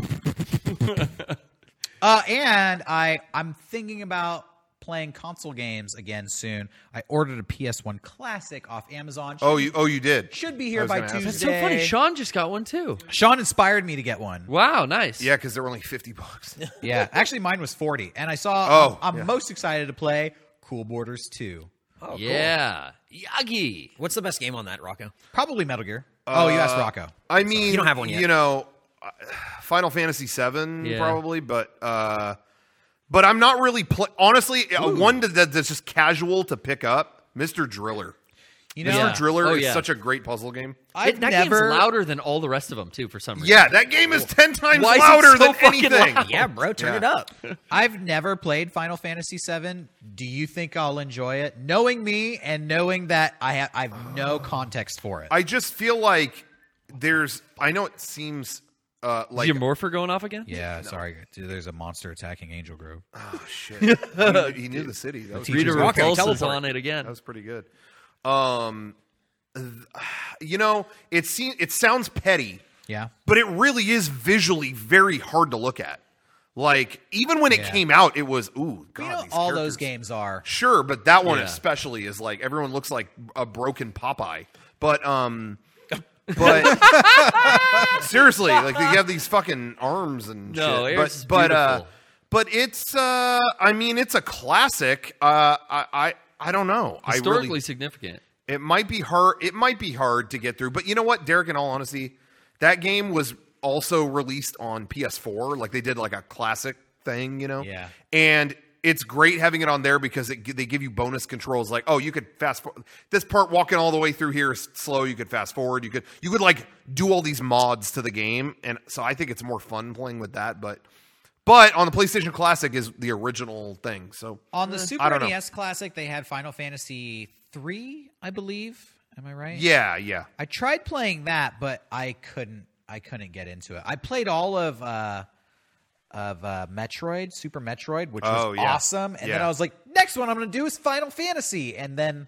Uh, and I, I'm thinking about playing console games again soon. I ordered a P S one Classic off Amazon. Should Oh, be- you oh you did. should be I here was by gonna ask. Tuesday. That's so funny. Sean just got one too. Sean inspired me to get one. Wow, nice. Yeah, because they were only fifty bucks. Yeah, actually, mine was forty, and I saw. Oh, I'm, I'm yeah. most excited to play Cool Borders two. Oh, cool. Yeah. Yagi. What's the best game on that, Rocco? Probably Metal Gear. oh, you asked Rocco. I mean, You don't have one yet. You know, uh, Final Fantasy seven Yeah. probably, but uh, but I'm not really pl- honestly uh, one that, that's just casual to pick up. Mister Driller. You know, Mister Yeah. Driller Oh, is yeah. such a great puzzle game. I've It- that never. game's louder than all the rest of them too. For some reason. Yeah, that game is ten times Why is it louder so than fucking anything. loud? Yeah, bro, turn Yeah. it up. I've never played Final Fantasy seven. Do you think I'll enjoy it? Knowing me and knowing that I have, I have no context for it. I just feel like there's. I know it seems uh, Is like your morpher going off again? yeah, sorry. Dude, there's a monster attacking Angel Grove. oh shit. he, knew, he knew the city. That was, Rita Rocco, Repulse is teleport. on it again. that was pretty good. Um, th- you know, it seems it sounds petty. Yeah. But it really is visually very hard to look at. Like, even when it Yeah. came out, it was, ooh, God, You know, these all characters. those games are. Sure, but that one Yeah. especially is like, everyone looks like a broken Popeye. But, um, but, seriously, like, they have these fucking arms and No, shit. it's But, but, uh, beautiful. but it's, uh, I mean, it's a classic. Uh, I, I, I don't know. I Historically really, significant. it might be hard. It might be hard to get through. But you know what, Derek? In all honesty, that game was also released on P S four. Like they did like a classic thing, you know. Yeah. And it's great having it on there because it, they give you bonus controls. Like, oh, you could fast forward this part. Walking all the way through here is slow. You could fast forward. You could you could like do all these mods to the game. And so I think it's more fun playing with that. But but on the PlayStation Classic is the original thing. So On the I Super don't know. N E S Classic, they had Final Fantasy three, I believe. Am I right? yeah, yeah. I tried playing that, but I couldn't. I couldn't get into it. I played all of uh, of uh, Metroid, Super Metroid, which was Oh, yeah. awesome. And then Yeah. I was like, next one I'm going to do is Final Fantasy. And then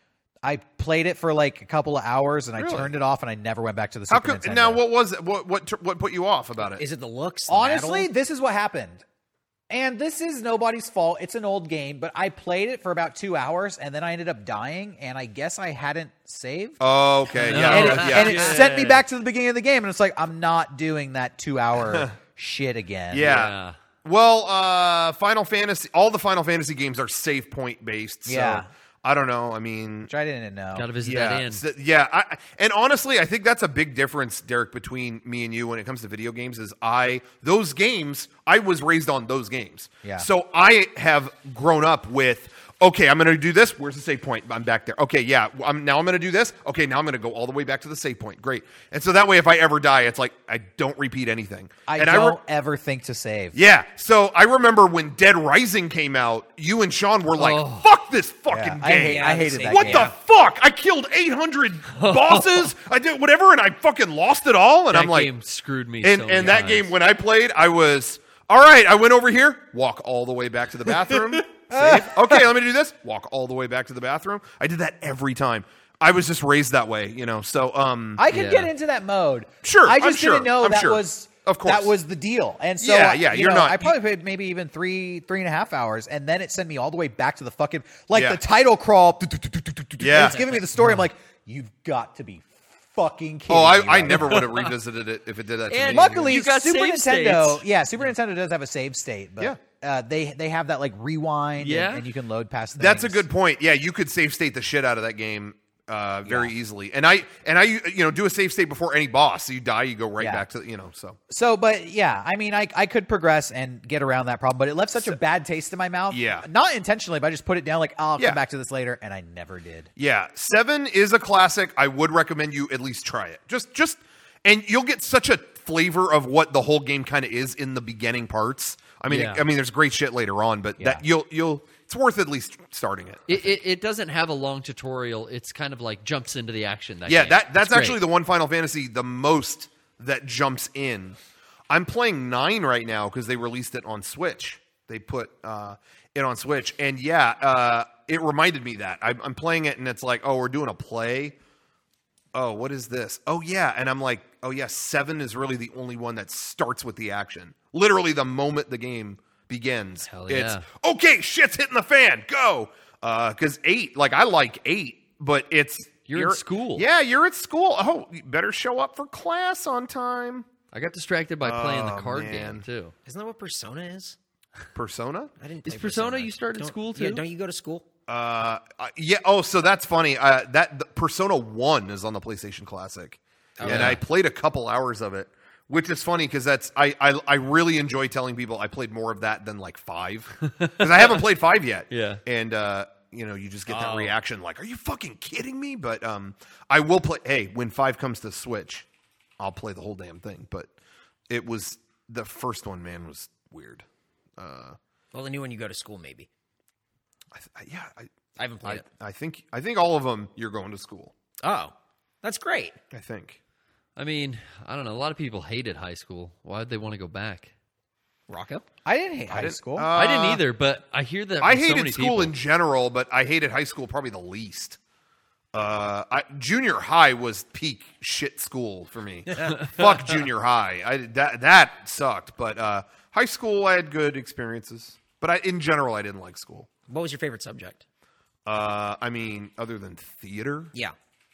I played it for like a couple of hours, and I Really? turned it off, and I never went back to the How Super come? Nintendo. Now, what was it? What what what put you off about it? Is it the looks? The Honestly, battle? this is what happened. And this is nobody's fault. It's an old game, but I played it for about two hours, and then I ended up dying, and I guess I hadn't saved. Oh, okay. Yeah. and it, yeah. and it Yeah. sent me back to the beginning of the game, and it's like, I'm not doing that two-hour shit again. Yeah. Yeah. Well, uh, Final Fantasy, all the Final Fantasy games are save point based. So Yeah. I don't know. I mean, Which I didn't know. Got to visit yeah, that in. so- yeah. I, and honestly, I think that's a big difference, Derek, between me and you when it comes to video games. Is I those games I was raised on those games. Yeah. So I have grown up with. Okay, I'm going to do this. Where's the save point? I'm back there. Okay, yeah. I'm, now I'm going to do this. Okay, now I'm going to go all the way back to the save point. Great. And so that way, if I ever die, it's like I don't repeat anything. I and don't re- ever think to save. Yeah. So I remember when Dead Rising came out, you and Sean were like, Oh. fuck this fucking Yeah, game. I, hate, I Yeah, hated same. that what game. the fuck? I killed eight hundred bosses. I did whatever, and I fucking lost it all. And That I'm like, game screwed me. and, so and many that times. game, when I played, I was, all right, I went over here, walk all the way back to the bathroom. Save. Okay, let me do this. Walk all the way back to the bathroom. I did that every time. I was just raised that way, you know. So, um, I could Yeah. get into that mode. Sure, I I'm just sure, didn't know I'm that sure. was Of course. that was the deal. And so Yeah, uh, yeah, you you're know, not- I probably played maybe even three, three and a half hours, and then it sent me all the way back to the fucking like Yeah. the title crawl. Yeah. And it's giving me the story. I'm like, you've got to be fucking kidding oh, I, me I right never now. would have revisited it if it did that to And me. Luckily, You got Super save Nintendo, states. yeah, Super Nintendo does have a save state, but Yeah. uh, they they have that like rewind, and- Yeah. and, you can load past. Things. That's a good point. Yeah, you could save state the shit out of that game uh, very easily. And I and I you know do a save state before any boss. So you die, you go right Yeah. back to you know. So So, but yeah, I mean, I I could progress and get around that problem, but it left such a bad taste in my mouth. Yeah. Not intentionally, but I just put it down like, I'll Yeah. come back to this later, and I never did. yeah, seven is a classic. I would recommend you at least try it. Just just and you'll get such a flavor of what the whole game kind of is in the beginning parts. I mean, Yeah. I mean, there's great shit later on, but that Yeah. you'll you'll it's worth at least starting it. It, it, it doesn't have a long tutorial. It's kind of like jumps into the action. That Yeah, game. that that's It's great. actually the one Final Fantasy the most that jumps in. I'm playing nine right now because they released it on Switch. they put uh, it on Switch, and yeah, uh, it reminded me that I, I'm playing it, and it's like, oh, we're doing a play. Oh, what is this? Oh yeah, and I'm like, oh yeah, seven is really the only one that starts with the action. Literally, the moment the game begins, Hell it's yeah. okay. Shit's hitting the fan. Go, because uh, eight, like I like eight, but it's You're in school. Yeah, you're at school. Oh, you better show up for class on time. I got distracted by playing the Oh, card man. game too. Isn't that what Persona is? Persona. I didn't. Is play Persona you started Don't- school Yeah, too? don't you go to school? Uh, uh, yeah. Oh, so that's funny. Uh, that the Persona One is on the PlayStation Classic, and yeah. I played a couple hours of it, which is funny because that's I, I I really enjoy telling people I played more of that than like five because I haven't played five yet. Yeah. and uh, you know, you just get that Oh. reaction like, "Are you fucking kidding me?" But um, I will play. Hey, when five comes to Switch, I'll play the whole damn thing. But it was the first one. Man, was weird. Uh, Well, the new one you go to school, maybe. I, I, yeah, I. I haven't played I, it. I think I think all of them you're going to school. Oh, that's great. I think. I mean, I don't know. A lot of people hated high school. Why would they want to go back? Rocco? I didn't hate high didn't- school. uh, I didn't either, but I hear that I from so hated many school people. in general, but I hated high school probably the least. Uh, I, junior high was peak shit school for me. Fuck junior high. I that that sucked. But uh, high school, I had good experiences. But I, in general, I didn't like school. What was your favorite subject? Uh, I mean, other than theater, Yeah.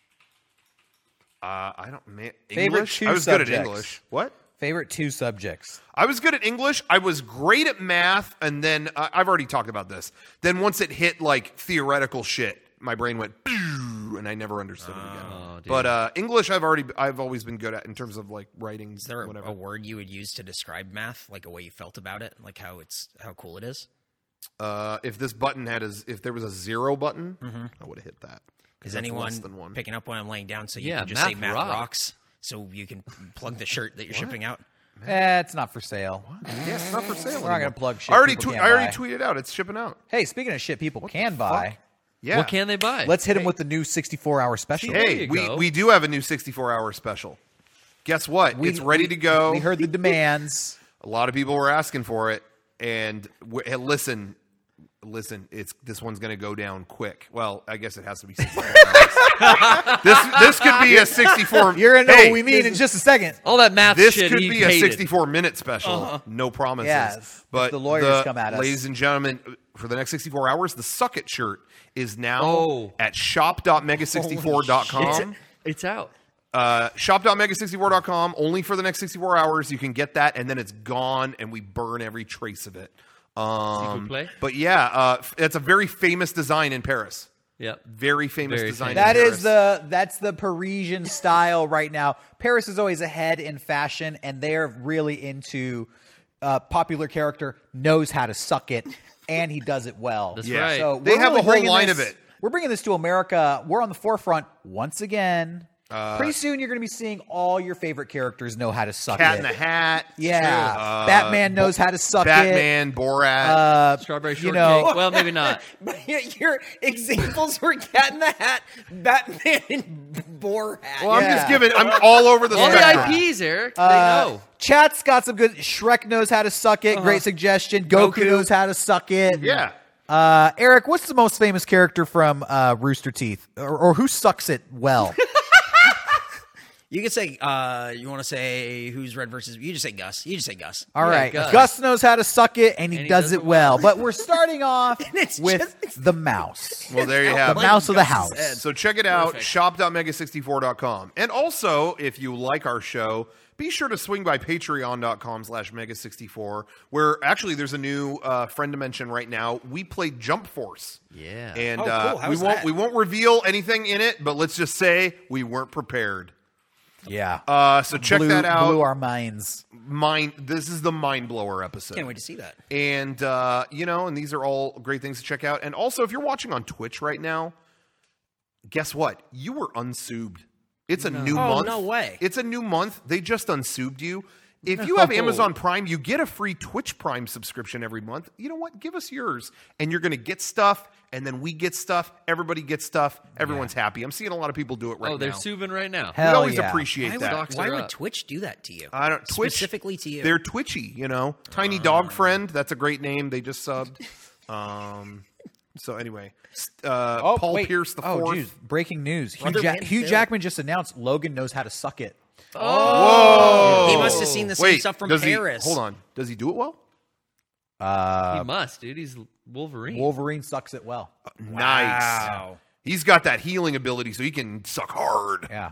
uh, I don't. Man, Favorite English. two I was good at subjects. English. What? Favorite two subjects. I was good at English. I was great at math, and then uh, I've already talked about this. Then once it hit like theoretical shit, my brain went, "Pew," and I never understood it again. Oh, dude. But uh, English, I've already, I've always been good at in terms of like writing. Is there a, whatever. a word you would use to describe math, like a way you felt about it, like how it's how cool it is? Uh, if this button had a, if there was a zero button, I would have hit that. 'Cause Is that's anyone less than one? picking up when I'm laying down so you Yeah, can just say math math rocks. rocks, so you can plug the shirt that you're shipping out? Eh, it's not for sale. Yeah, it's not for sale. We're not anymore. gonna plug shit I already, people tweet- can't I already buy. tweeted out. It's shipping out. Hey, speaking of shit people can buy, Yeah. What can they buy? let's hit him with the new sixty-four hour special. There Hey, you we, go. we do have a new sixty-four hour special. Guess what? We- it's ready to go. We heard the demands. A lot of people were asking for it, and w- hey, listen, listen. It's this one's going to go down quick. Well, I guess it has to be sixty-four hours. this this could be a sixty-four. You're gonna know hey, what we mean in just a second. All that math This shit could he be a hated. sixty-four minute special. No promises. Yeah, if but the lawyers come at us. ladies and gentlemen, for the next sixty-four hours, the Suck It shirt is now Oh. at shop dot mega sixty-four dot com. It's out. Uh, shop dot mega sixty-four dot com, only for the next sixty-four hours. You can get that, and then it's gone, and we burn every trace of it. Um, plaît. but yeah, uh, f- it's a very famous design in Paris. Yep. Very famous Very design. famous. That in is Paris. the that's the Parisian style right now. Paris is always ahead in fashion, and they're really into uh, popular character knows how to suck it, and he does it well. That's Yeah. right. So They we're have a really whole bringing line this- of it. We're bringing this to America. We're on the forefront once again. Uh, Pretty soon, you're going to be seeing all your favorite characters know how to suck Cat it. in the Hat. Yeah, Uh, Batman knows how to suck Batman, Borat. it. Uh, Strawberry you shortcake. know, Well, maybe not. Your examples were Cat in the Hat, Batman, and Borat. well, I'm yeah. just giving. I'm all over the All the spectrum. I Ps, Eric. They Uh, know. Chat's got some good. Shrek knows how to suck it. Great suggestion. Goku, Goku. knows how to suck it. Yeah. Uh, Eric, what's the most famous character from uh, Rooster Teeth, or, or who sucks it well? You could say, uh, you want to say who's red versus, you just say Gus. You just say Gus. All Yeah, right, Gus. Gus. knows how to suck it, and he, And he does, does it it well. But we're starting off it's with the mouse. Well, there you The have it. mouse of the Gus's house. head. So check it out, Perfect. shop dot mega sixty-four dot com. And also, if you like our show, be sure to swing by patreon dot com slash mega sixty-four, where actually there's a new uh, friend to mention right now. We played Jump Force. Yeah. And Oh, cool. uh, How we was won't that? we won't reveal anything in it, but let's just say we weren't prepared. Yeah. Uh, so check blew, that out. Blew our minds. Mind this is the mind blower episode. Can't wait to see that. And, uh, you know, and these are all great things to check out. And also, if you're watching on Twitch right now, guess what? You were unsubed. It's a new Oh, month. no way. It's a new month. They just unsubed you. If you have Amazon Prime, you get a free Twitch Prime subscription every month. You know what? Give us yours, and you're going to get stuff, and then we get stuff. Everybody gets stuff. Everyone's yeah. happy. I'm seeing a lot of people do it right now. Oh, they're subing right now. Hell we always yeah. appreciate why that. would, why would Twitch do that to you? I don't Twitch specifically to you. They're twitchy, you know. Tiny uh, Dog Friend. That's a great name. They just subbed. Um, so anyway, uh, oh, Paul wait. Pierce the oh, fourth. Geez. Breaking news: Hugh, Brother ja- Man Hugh Phil. Jackman just announced Logan knows how to suck it. Oh, he must have seen the same Wait, stuff from does Paris. He, hold on, does he do it well? Uh, he must, dude. He's Wolverine. Wolverine sucks it well. Nice. Wow. He's got that healing ability, so he can suck hard. Yeah.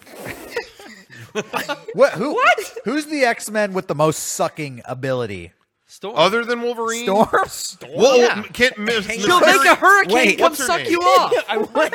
what? Who? What? Who's the X-Men with the most sucking ability? Storm. Other than Wolverine, Storm. Storm. Well, Yeah. can't miss. She'll make a hurricane Wait, come what's her suck name? you off. I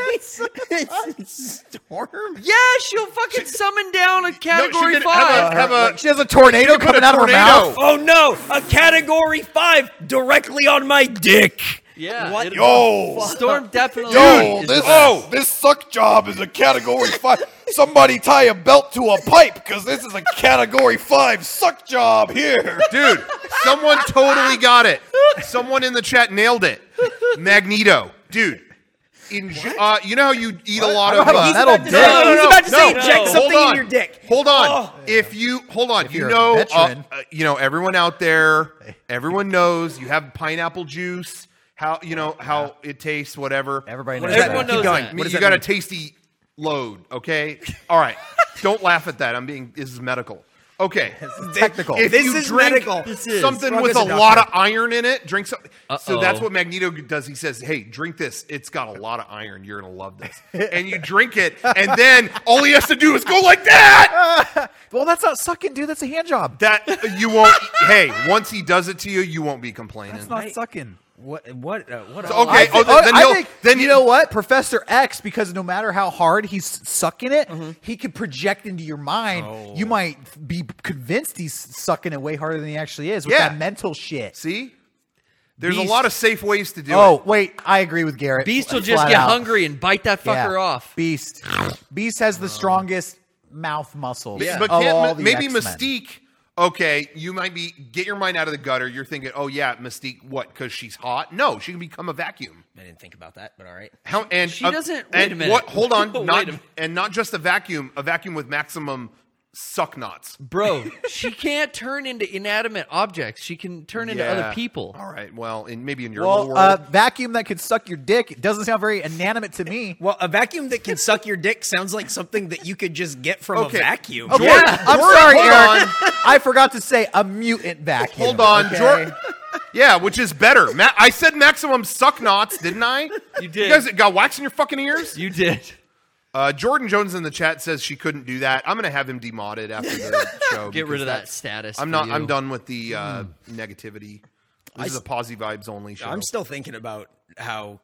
want Storm. Yeah, she'll fucking summon down a No, category she can five. have a, have a Like, she has a tornado she can put coming a out of her tornado. mouth. Oh no! A category five directly on my dick. yeah. What? it'll- Yo, Storm definitely. Yo, is this the best. oh, this suck job is a category five. Somebody tie a belt to a pipe because this is a category five suck job here. Dude, someone totally got it. Someone in the chat nailed it. Magneto, dude. In, uh, you know how you eat a lot of. have a Uh, metal about to dick. say- no, no, he's no, about to no, say no. inject Hold something in on. your dick. Hold on. Oh. If you hold on, you you're a know, uh, veteran. uh, you know, everyone out there, everyone knows you have pineapple juice. How you know how it tastes, whatever. Everybody What knows does that that. Everyone mean? knows Keep going. that. Me- What does you that got mean? a tasty load, okay? All right. Don't laugh at that. I'm being this is medical. Okay. Technical. If This you is drink medical. This is. something Strong with as a a lot of doctor. iron in it, drink something. So Uh-oh. that's what Magneto does. He says, "Hey, drink this. It's got a lot of iron. You're gonna love this." And you drink it, and then all he has to do is go like that. Well, that's not sucking, dude. That's a hand job. That you won't. Hey, once he does it to you, you won't be complaining. That's not sucking. What? What? Uh, what? So, a- okay. I Oh, think, then, then I he'll, think- then you know what, Professor X, because no matter how hard he's sucking it, Mm-hmm. he could project into your mind. Oh. You might be convinced he's sucking it way harder than he actually is with Yeah. that mental shit. See, there's Beast. a lot of safe ways to do Oh it. wait, I agree with Garrett. Beast will Flat just get out. hungry and bite that Yeah. fucker off. Beast. Beast has the strongest mouth muscles. But- of But can't, all the maybe X-Men. Mystique. Okay, you might be get your mind out of the gutter. You're thinking, oh yeah, Mystique. What? Because she's hot? No, she can become a vacuum. I didn't think about that, but all right. How and She uh, doesn't- And wait a minute. What? Hold on. Wait not a minute. and not just a vacuum. A vacuum with maximum suck knots. Bro, she can't turn into inanimate objects. She can turn into Yeah. other people. All right. Well, in maybe in your Well, little a world. vacuum that could suck your dick it doesn't sound very inanimate to me. Well, a vacuum that can suck your dick sounds like something that you could just get from Okay. a vacuum. Okay, George- I'm George, sorry, hold Eric. on. I forgot to say a mutant vacuum. Hold on, okay? George. Yeah, which is better. Ma- I said maximum suck knots, didn't I? You did. You guys got wax in your fucking ears? You did. Uh, Jordan Jones in the chat says she couldn't do that. I'm going to have him demodded after the show. Get rid because of that that's- status. I'm for not. you. I'm done with the uh, negativity. This is a posy vibes only show. I'm still thinking about how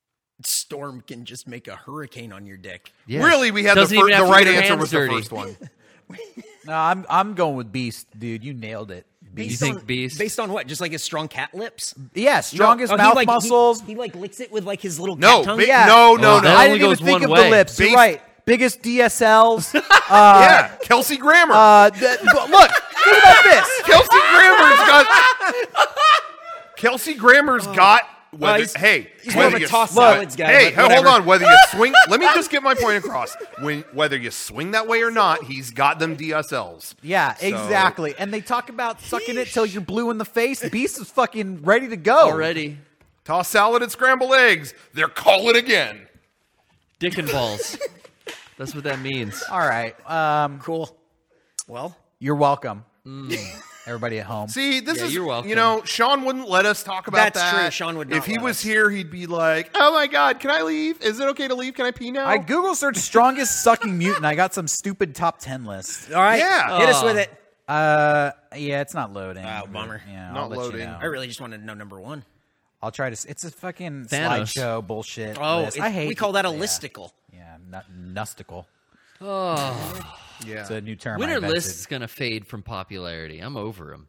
Storm can just make a hurricane on your dick. Yeah. Really, we had the, Doesn't fir- even the have to right get her answer hands was dirty. the first one. No, I'm I'm going with Beast, dude. You nailed it. You Beast. think on, Beast? Based on what? Just like his strong cat lips? Yeah, strongest Oh, he, mouth like, he- muscles. He, like licks it with like his little No, cat tongue. ba- yeah. no, no, Oh, no. that I only didn't even goes think one of way. the lips. You're Beast- right. Biggest D S Ls. uh, Yeah, Kelsey Grammer. Uh, th- but look, think about this. Kelsey Grammer's got. Kelsey Grammer's got. Whether, he's- hey, he's more whether of a you- tossed look, salads guy, Hey, but hey, hold whatever. on. Whether you swing, let me just get my point across. When whether you swing that way or not, he's got them D S Ls. Yeah, So- exactly. And they talk about sucking it till you're blue in the face. Beast is fucking ready to go Already. Toss salad and scrambled eggs. They're calling again. Dick and balls. That's what that means. All right. Um, Cool. Well, you're welcome. Everybody at home. See, this Yeah, is you're welcome. You know, Sean wouldn't let us talk about That's that. true. Sean would not If he let was us. here, he'd be like, "Oh my god, can I leave? Is it okay to leave? Can I pee now?" I Google searched strongest sucking mutant. I got some stupid top ten list. all right. Yeah. Hit us Oh. with it. Uh, yeah, it's not loading. Oh, bummer. Yeah, Not I'll let you loading. know. I really just wanted to know number one. I'll try to. s- It's a fucking Thanos. slideshow bullshit. Oh, list. I it- hate. we call that a yeah. listicle. Yeah, nu- nustical. Oh. yeah. It's a new term. I Winner invented. list's going to fade from popularity. I'm over him.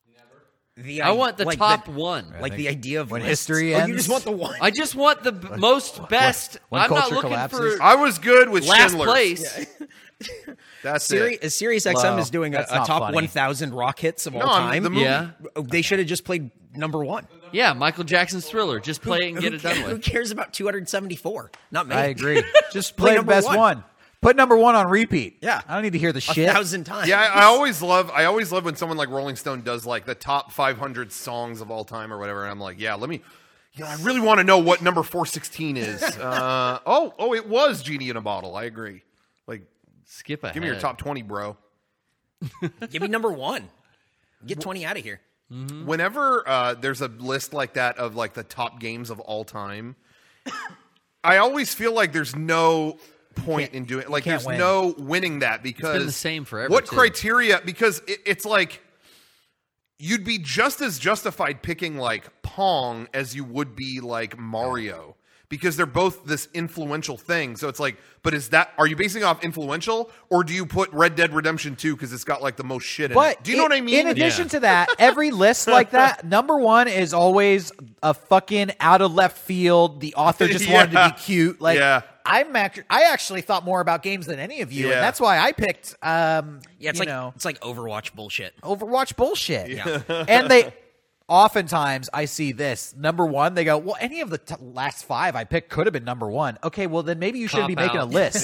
The, I want the like top the, one. Like the idea of When lists. history Oh, ends. you just want the one. I just want the b- most best. when I'm not culture looking collapses. for I was good with last Schindler's. place. That's Siri- it. Sirius X M Well, is doing a, that's a not top funny. one thousand rock hits of No, all I'm- time. the movie- Yeah. They should have just played number one. Yeah, Michael Jackson's Thriller. Just play it and get Who it done ca- Who with. cares about two hundred seventy-four? Not me. I agree. Just Play play the number best one. one. Put number one on repeat. Yeah. I don't need to hear the A shit. thousand times. Yeah, I, I always love. I always love when someone like Rolling Stone does like the top five hundred songs of all time or whatever, and I'm like, yeah, let me. Yeah, I really want to know what number four sixteen is. uh, oh, oh, it was Genie in a Bottle. I agree. Like, Skip ahead. give me your top twenty, bro. Give me number one. Get twenty out of here. Whenever uh, there's a list like that of like the top games of all time, I always feel like there's no point in doing it. Like can't there's win. no winning that because the same forever, What too. criteria? Because it, it's like you'd be just as justified picking like Pong as you would be like Mario. Because they're both this influential thing. So it's like, but is that, are you basing off influential or do you put Red Dead Redemption two because it's got like the most shit in But it? Do you know in- what I mean? In addition Yeah. to that, every list like that, number one is always a fucking out of left field. The author just Yeah. wanted to be cute. Like, Yeah. I'm actually, I actually thought more about games than any of you, Yeah. and that's why I picked. Um, Yeah, it's you like know, it's like Overwatch bullshit. Overwatch bullshit. Yeah. And they oftentimes I see this number one. They go, well, any of the t- last five I picked could have been number one. Okay, well then maybe you shouldn't be Cop making a out. list.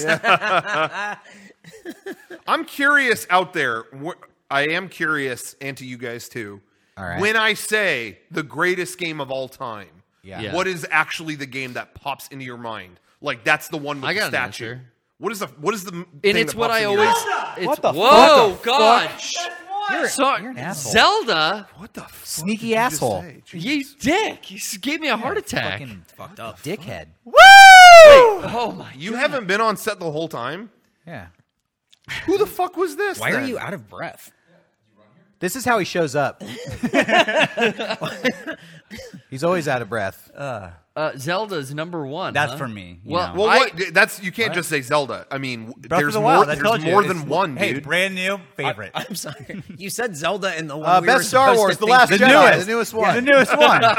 I'm curious out there. wh- I am curious, and to you guys too. All right. When I say the greatest game of all time, Yeah. Yeah. what is actually the game that pops into your mind? Like that's the one with I the got an statue. answer. What is the what is the m- And thing it's that what pops I into your always. mind? It's, What the whoa, fuck? God! You're, Sorry, you're an asshole. Zelda. What the fuck Sneaky did you just asshole. say? You dick! You s- gave me a heart attack. Fucking Fucked up. dickhead. Oh my! You haven't been on set the whole time. Yeah. Who the fuck was this? Why are then? you out of breath? This is how he shows up. He's always out of breath. Uh, Zelda's number one. That's huh? for me, you Well, know. Well, I- what? That's you can't just say Zelda. I mean, Breath there's of the more. Wild. I There's told you. more It's- than one, hey, dude. brand new favorite. I'm sorry. You said Zelda and the one Uh, we were best Star supposed Wars, to The think Last was Jedi, newest. the newest Yeah, one. the newest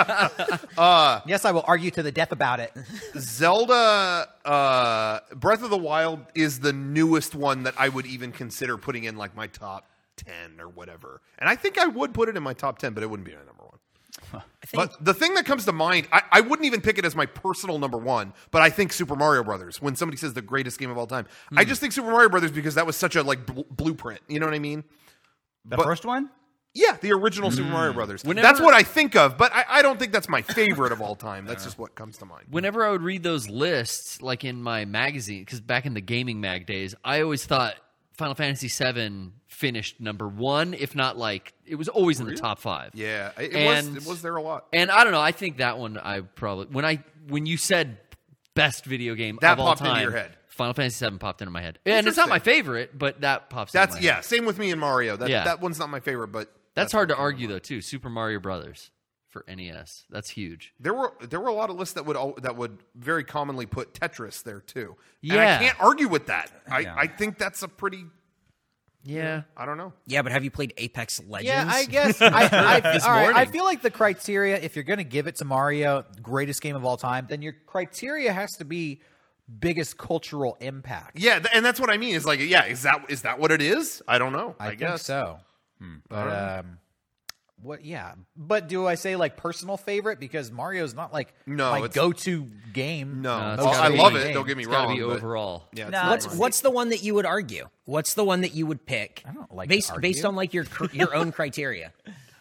one. Yes, I will argue to the death about it. Zelda uh, Breath of the Wild is the newest one that I would even consider putting in like my top ten or whatever. And I think I would put it in my top ten, but it wouldn't be my number one. I think But the thing that comes to mind, I, I wouldn't even pick it as my personal number one, but I think Super Mario Brothers. When somebody says the greatest game of all time, I just think Super Mario Brothers because that was such a like bl- blueprint. You know what I mean? The But- first one? Yeah, the original Super Mario Brothers. Whenever- That's what I think of, but I, I don't think that's my favorite of all time. That's just what comes to mind. whenever I would read those lists, like in my magazine, because back in the gaming mag days, I always thought Final Fantasy seven finished number one, if not like it was always in the top five. Yeah, it, it And- was. It was there a lot. And I don't know. I think that one I probably when I when you said best video game That of all popped into time, your head. Final Fantasy seven popped into my head, and it's not my Interesting. favorite, but that pops. That's into my yeah. head. Same with me and Mario. That Yeah. that one's not my favorite, but That's hard to what- argue though too. Super Mario Brothers for N E S. That's huge. There were there were a lot of lists that would al- that would very commonly put Tetris there too. And Yeah. I can't argue with that. I, Yeah. I think that's a pretty. Yeah. I don't know. yeah, but have you played Apex Legends? Yeah, I guess. I, I, all right, I morning. feel like the criteria, if you're going to give it to Mario, greatest game of all time, then your criteria has to be biggest cultural impact. Yeah, th- and that's what I mean. Is like, yeah, is that is that what it is? I don't know. I, I, think guess so. Hmm. But um, what? Yeah, but do I say like personal favorite because Mario's not like No, my it's- go-to game. No, No, it's Well, gotta I be- love it. game. Don't get me It's got to wrong. be but- overall. Yeah, it's No, not What's mine. what's the one that you would argue? What's the one that you would pick? I don't like to based argue. based on like your cr- your own criteria.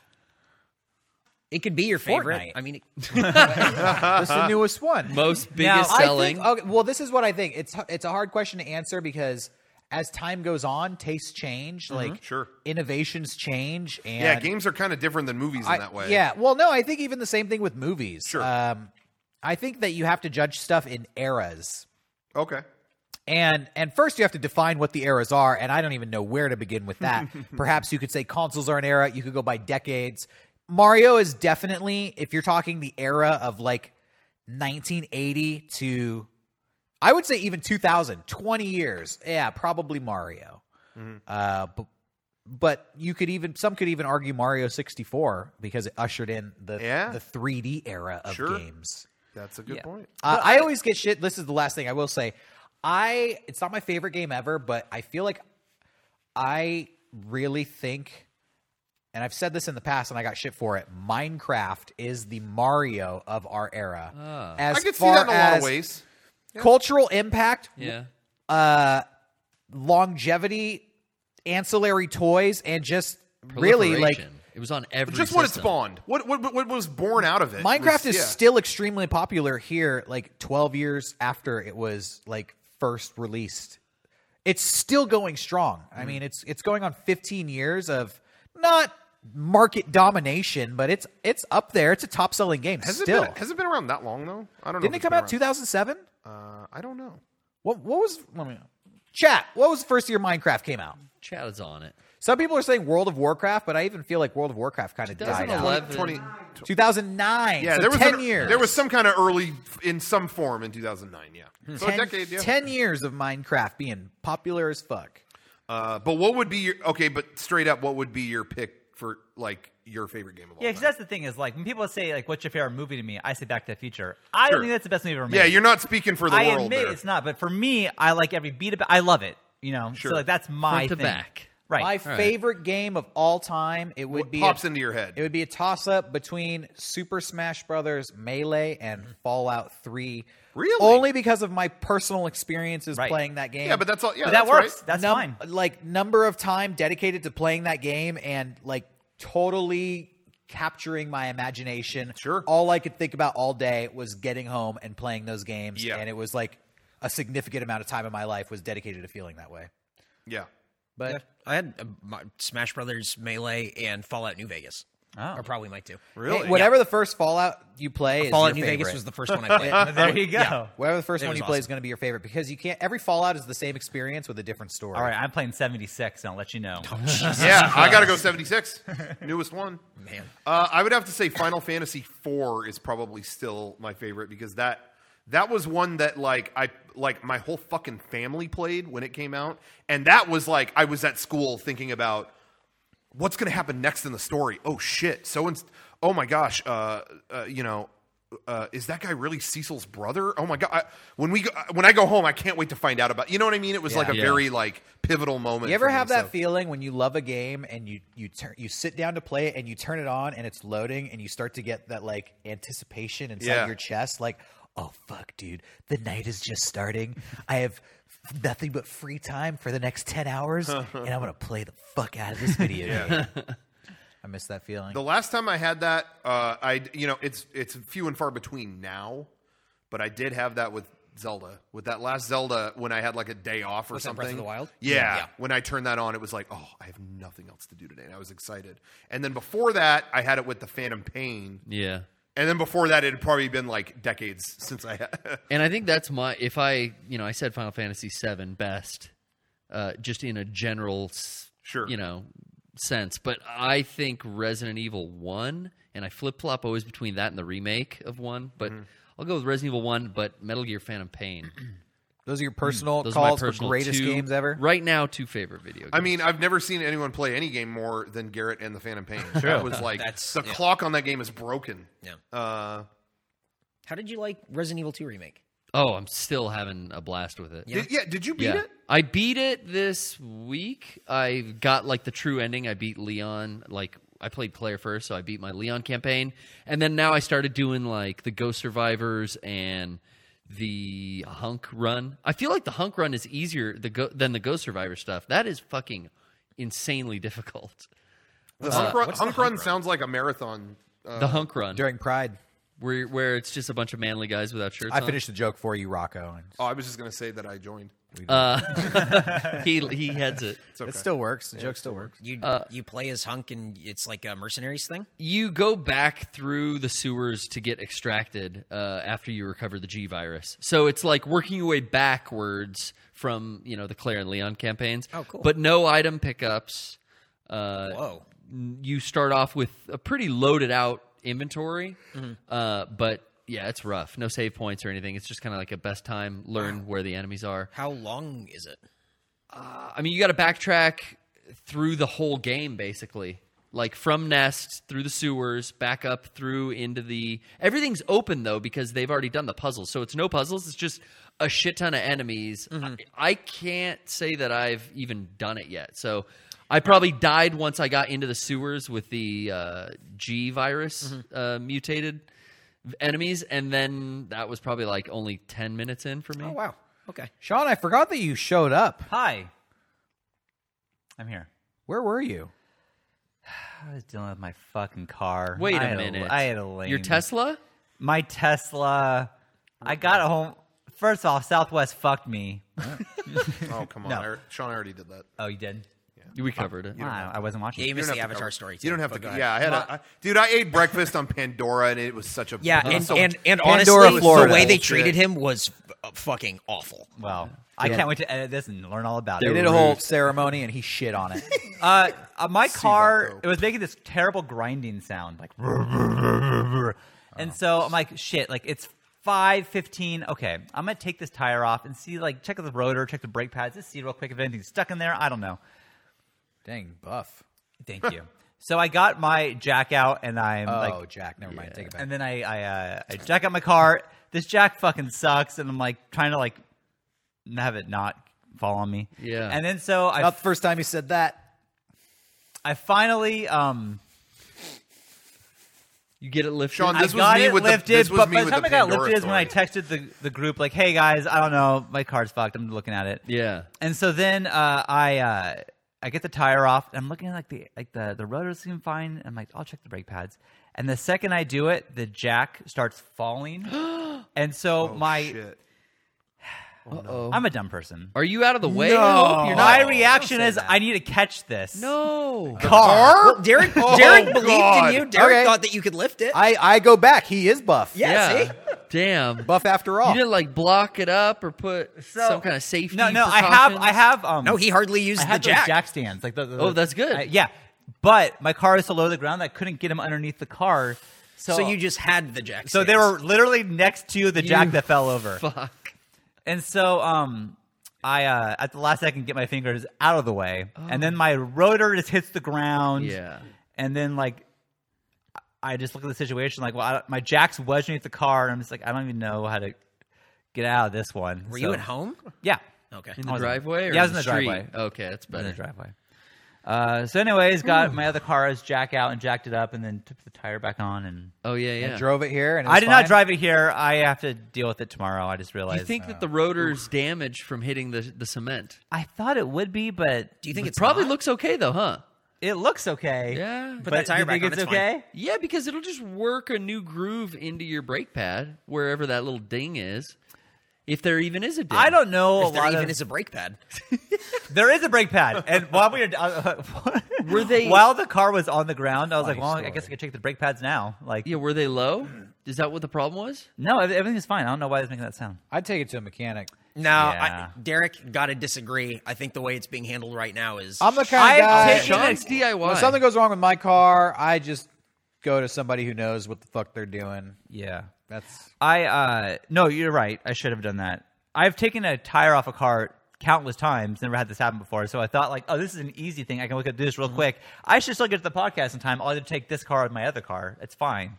It could be your favorite. Fortnite. I mean, it, That's the newest one. Most biggest I selling. think, okay, well, this is what I think. It's it's a hard question to answer because as time goes on, tastes change. Like Sure. innovations change. And Yeah, games are kind of different than movies in I- that way. Yeah. Well, no, I think even the same thing with movies. Sure. Um, I think that you have to judge stuff in eras. Okay. And and first you have to define what the eras are, and I don't even know where to begin with that. Perhaps you could say consoles are an era. You could go by decades. Mario is definitely, if you're talking the era of like nineteen eighty to, I would say even two thousand, twenty years. Yeah, probably Mario. Uh, but, but you could even, some could even argue Mario sixty-four because it ushered in the Yeah. the three D era of Sure. games. That's a good Yeah. point. Uh, I always get shit. This is the last thing I will say. I it's not my favorite game ever, but I feel like I really think, and I've said this in the past and I got shit for it, Minecraft is the Mario of our era. Ah. As I could see far that in a lot as of ways. cultural impact, Yeah. uh, longevity, ancillary toys, and just really like Proliferation. It was on every Just what it system. spawned. What what what was born out of it? Minecraft was, is yeah. still extremely popular here, like twelve years after it was like first released. It's still going strong. I mean, it's it's going on fifteen years of not market domination, but it's it's up there. It's a top selling game Has still. it been has it been around that long though? I don't know. Didn't if it it's come been out two thousand seven? around. Uh, I don't know. What what was let me chat? What was the first year Minecraft came out? Chad is on it. Some people are saying World of Warcraft, but I even feel like World of Warcraft kind of died out. twenty eleven. twenty two thousand nine. Yeah, so there was ten an- years. There was some kind of early in some form in two thousand nine. Yeah, so ten, a decade. Yeah. ten years of Minecraft being popular as fuck. Uh, but what would be your okay? But straight up, what would be your pick for like your favorite game of all Yeah, because time? that's the thing is like when people say like, "What's your favorite movie?" to me, I say Back to the Future. I Sure. don't think that's the best movie ever made. Yeah, you're not speaking for the I world admit there. it's not, but for me, I like every beat of it. I love it. You know, Sure. so like that's my Front to thing. back. Right. My right. favorite game of all time, it would What be pops a, into your head? It would be a toss up between Super Smash Brothers Melee and Fallout three. Really? Only because of my personal experiences Right. playing that game. yeah, but that's all. Yeah, but that that's works. Right. That's Num- fine. Like number of time dedicated to playing that game and like totally capturing my imagination. Sure. All I could think about all day was getting home and playing those games. Yeah. And it was like a significant amount of time in my life was dedicated to feeling that way. Yeah. But Yeah. I had uh, my Smash Brothers, Melee, and Fallout New Vegas. Oh. Are probably my two. Really? hey, whatever the first Fallout you play is Fallout your New favorite. Vegas was the first one I played. There you go. Yeah. Whatever the first It one was you play is awesome. going to be your favorite because you can't. Every Fallout is the same experience with a different story. All right, I'm playing seventy-six, and I'll let you know. Yeah, I got to go seventy-six. Newest one. Man. Uh, I would have to say Final Fantasy four is probably still my favorite because that that was one that like I like my whole fucking family played when it came out, and that was like I was at school thinking about what's going to happen next in the story. Oh shit! So and oh my gosh, uh, uh, you know. Uh, is that guy really Cecil's brother? Oh my god! I, when we go, when I go home, I can't wait to find out about. You know what I mean? It was like a Yeah. very like pivotal moment. You ever for me, have that so- feeling when you love a game and you you turn you sit down to play it and you turn it on and it's loading and you start to get that like anticipation inside Yeah. your chest, like, oh fuck, dude, the night is just starting. I have nothing but free time for the next ten hours, and I'm gonna play the fuck out of this video game. I miss that feeling. The last time I had that, uh, I you know it's it's few and far between now, but I did have that with Zelda. With that last Zelda, when I had like a day off or Was that something. Breath of the Wild? Yeah, Yeah, yeah. when I turned that on, it was like, oh, I have nothing else to do today, and I was excited. And then before that, I had it with the Phantom Pain, Yeah. and then before that, it had probably been like decades since I had. And I think that's my if I you know I said Final Fantasy seven best, uh, just in a general s- Sure. you know sense, but I think Resident Evil one, and I flip flop always between that and the remake of one, but Mm-hmm. I'll go with Resident Evil one, but Metal Gear Phantom Pain. Those are your personal Those are my calls for personal greatest two, games ever. right now. Two favorite video games. I mean, I've never seen anyone play any game more than Garrett and the Phantom Pain. That was like That's- the yeah. clock on that game is broken. Yeah. Uh, How did you like Resident Evil two remake? oh, I'm still having a blast with it. Did, yeah, did you beat Yeah. it? I beat it this week. I got like the true ending. I beat Leon. Like I played Claire first, so I beat my Leon campaign, and then now I started doing like the Ghost Survivors and the Hunk Run. I feel like the Hunk Run is easier the go- than the Ghost Survivor stuff. That is fucking insanely difficult. The Hunk Run, what's the Hunk Hunk Run Run? sounds like a marathon. Uh, The Hunk Run, During Pride, where where it's just a bunch of manly guys without shirts I on. finished the joke for you, Rocco. And oh, I was just gonna say that I joined. Uh, he he heads it. It's okay. it still works. The joke still works. You Uh, you play as Hunk and it's like a mercenaries thing? You go back through the sewers to get extracted uh, after you recover the G virus. So it's like working your way backwards from you know the Claire and Leon campaigns. Oh, cool. But no item pickups. Uh, Whoa. You start off with a pretty loaded out inventory, Mm-hmm. uh, but yeah, it's rough. No save points or anything. It's just kind of like a best time learn where the enemies are. How long is it? I mean, you got to backtrack through the whole game, basically. Like from Nest through the sewers, back up through into the. Everything's open though because they've already done the puzzles, so it's no puzzles. It's just a shit ton of enemies. Mm-hmm. I, I can't say that I've even done it yet. So I probably died once I got into the sewers with the uh, G virus Mm-hmm. uh, mutated enemies, and then that was probably like only ten minutes in for me. Oh wow. Okay. Sean, I forgot that you showed up. Hi. I'm here. Where were you? I was dealing with my fucking car. Wait I a had minute. I had a lame. Your Tesla? My Tesla. I got it home. First off, Southwest fucked me. Oh, come on. No. I, Sean already did that. Oh, you did? We covered it. Wow, I wasn't watching. Yeah, you it. missed don't the have to Avatar cover- story. You too, don't have but to. go ahead. Yeah, I had a I, dude. I ate breakfast on Pandora, and it was such a Yeah, it was and so and, and Pandora, honestly, Florida. the way they Bullshit. treated him was f- fucking awful. Well, I can't wait to edit this and learn all about They it. did a whole ceremony and he shit on it. Uh, uh, my car, Vato. it was making this terrible grinding sound, like, and so I'm like, shit, like it's five fifteen. Okay, I'm gonna take this tire off and see, like, check the rotor, check the brake pads, just see real quick if anything's stuck in there. I don't know. Dang, buff. Thank you. So I got my jack out and I'm Oh, like, Jack, never mind. Take it back. and then I I, uh, I jack out my car. This jack fucking sucks, and I'm like trying to like have it not fall on me. Yeah. And then so I Not the first time you said that. I finally um. You get it lifted? Sean, I this was got me it with the- lifted, this was but me by the with time the I got Pandora lifted is when I story. texted the the group like, "Hey guys, I don't know, my car's fucked. I'm looking at it." Yeah. And so then uh, I uh, I get the tire off. And I'm looking at like the like the the rotors seem fine. I'm like, I'll check the brake pads. And the second I do it, the jack starts falling. And so Oh, my shit. Uh-oh. I'm a dumb person. Are you out of the way? No. I hope you're My not. reaction Don't say is that. I need to catch this. No. Car. Well, Derek, Oh, Derek believed God. in you. Derek Okay. thought that you could lift it. I, I go back. He is buff. yeah, see? Damn. Buff after all. You didn't like block it up or put some kind of safety. No, no, I have precautions? I have um No, he hardly used I the had those jack. jack stands. Like the, the- Oh, that's good. I- yeah, but my car is so low to the ground that I couldn't get him underneath the car. So, So you just had the jack. so they stands. were literally next to the jack You that fell over. Fuck. And so um, I uh, at the last second get my fingers out of the way, and then my rotor just hits the ground. Yeah. And then like I just look at the situation like, well, I, my jack's wedged underneath the car, and I'm just like, I don't even know how to get out of this one. Were So- you at home? Yeah. Okay. In I the was- driveway? Or Yeah, I was in the street? driveway. Okay, that's in the better. driveway. Uh, so, anyways, got my other car as jack out and jacked it up, and then took the tire back on. And Oh yeah, yeah. And drove it here. And it I was did fine? not drive it here. I have to deal with it tomorrow. I just Do realized. you think that the rotor's damaged from hitting the the cement? I thought it would be, but Do you think It it's probably not? looks okay though, huh? it looks okay. Yeah. Put but that tire you think back on, it's it's fine. okay? Yeah, because it'll just work a new groove into your brake pad wherever that little ding is, if there even is a ding. I don't know a If there lot even of. is a brake pad. There is a brake pad, and while we were uh, Were they- while the car was on the ground, I was like, Funny well, I story. guess I could check the brake pads now. Like, Yeah, were they low? Is that what the problem was? no, ev- everything is fine. I don't know why it's making that sound. I'd take it to a mechanic. No, Yeah. I, Derek, got to disagree. I think the way it's being handled right now is. I'm the kind I've of guy. taken Sean's D I Y. When something goes wrong with my car, I just go to somebody who knows what the fuck they're doing. Yeah. That's I uh no, you're right. I should have done that. I've taken a tire off a car countless times. Never had this happen before. So I thought like, oh, this is an easy thing. I can look at this real quick. I should still get to the podcast in time. I'll either take this car or my other car. It's fine.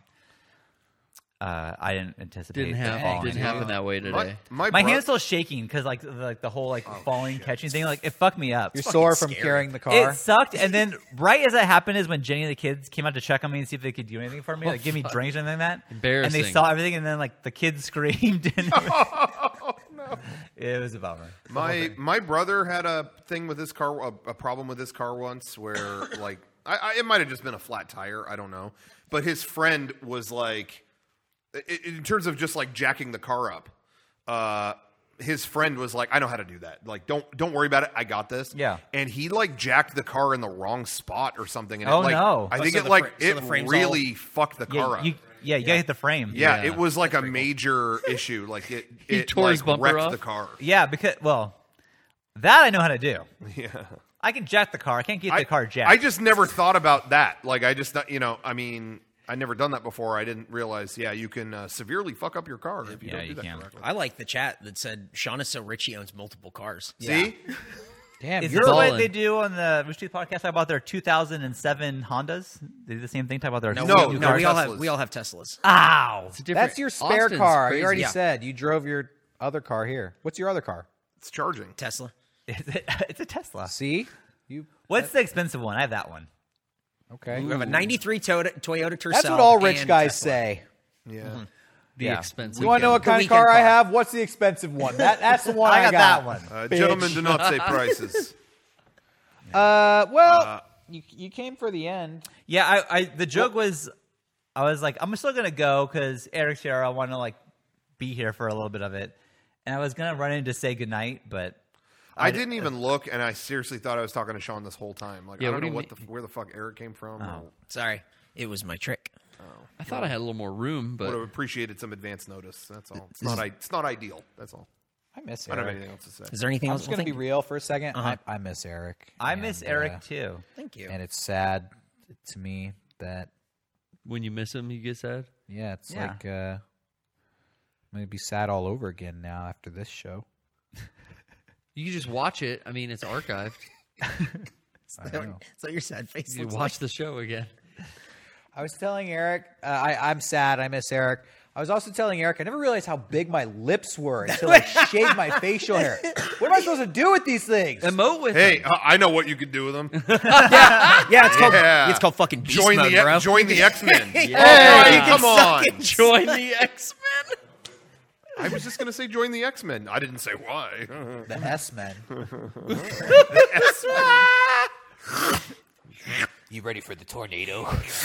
Uh, I didn't anticipate didn't that happen. falling. Didn't happen that way today. My, my, My bro- hand's still shaking because like the, like the whole like falling catching thing. Like it fucked me up. you're fucking sore from scary. carrying the car. It sucked, and then right as that happened is when Jenny and the kids came out to check on me and see if they could do anything for me, like give me drinks or anything like that. Embarrassing. And they saw everything, and then like the kids screamed. And it was a bummer. My my brother had a thing with his car, a, a problem with his car once, where like I, I, it might have just been a flat tire, I don't know, but his friend was like, i- in terms of just like jacking the car up, uh, his friend was like, I know how to do that. Like, don't don't worry about it. I got this. Yeah. And he like jacked the car in the wrong spot or something. And Oh, it, like, no. I Oh, think so it the like fr- so it the frame's really fucked the car Yeah, up. you, yeah, you gotta hit the frame. yeah, Yeah. it was like a major issue. Like it, He it tore like, his bumper wrecked off? the car. Yeah, because well, that I know how to do. Yeah. I can jack the car. I can't get I, the car jacked. I just never thought about that. Like, I just, you know, I mean, I never done that before. I didn't realize, yeah, you can uh, severely fuck up your car if you Yeah, don't do you that can. correctly. I like the chat that said Sean is so rich he owns multiple cars. See? Damn, Is you're this what ballin'. they do on the Rooster Teeth podcast? Talk about their two thousand seven Hondas. They do the same thing. Talk about their No, No, we, new no, cars. we all Teslas. have we all have Teslas. Ow! It's a different- that's your spare Austin's car. crazy. You already Yeah. said you drove your other car here. What's your other car? It's charging. Tesla. It's a, it's a Tesla. See? You What's the expensive one? I have that one. okay? We have a ninety-three Toyota, Toyota Tercel. That's what all rich and guys Tesla. say. Yeah. The Yeah. expensive. You want to know what The kind of weekend car, I car. have? What's the expensive one? That that's the one I, I got that one. Uh, Bitch. gentlemen do not say prices. Uh, well, Uh, you you came for the end. Yeah, I, I the joke was, I was like, I'm still gonna go because Eric's here. I want to like be here for a little bit of it, and I was gonna run in to say goodnight, but I didn't even look, and I seriously thought I was talking to Sean this whole time. Like, Yeah, I what don't do know you what the mean? where the fuck Eric came from. Oh. or Sorry, it was my trick. I thought I had a little more room, Would have but appreciated some advance notice. That's all. It's not. I, it's not ideal. That's all. I miss I don't have Eric. anything else to say. Is there anything I'm else? just gonna Well, be thank real for a 2nd Uh-huh. I, I miss Eric. I and, miss uh, Eric too. Thank you. and it's sad to me that when you miss him, you get sad. yeah, it's Yeah. like uh, I'm gonna be sad all over again now after this show. You can just watch it. I mean, it's archived. I know. Is that your sad face? You looks watch the show again. I was telling Eric, uh, I, I'm sad. I miss Eric. I was also telling Eric, I never realized how big my lips were until I shaved my facial hair. What am I supposed to do with these things? Emote with Hey, him. uh, I know what you could do with them. like? Yeah, it's called Yeah. it's called fucking beast join mode, the bro. join the X Men. Hey, Hey, come on. Join the X Men. I was just gonna say join the X Men. I didn't say why. The S-Men. You ready for the tornado?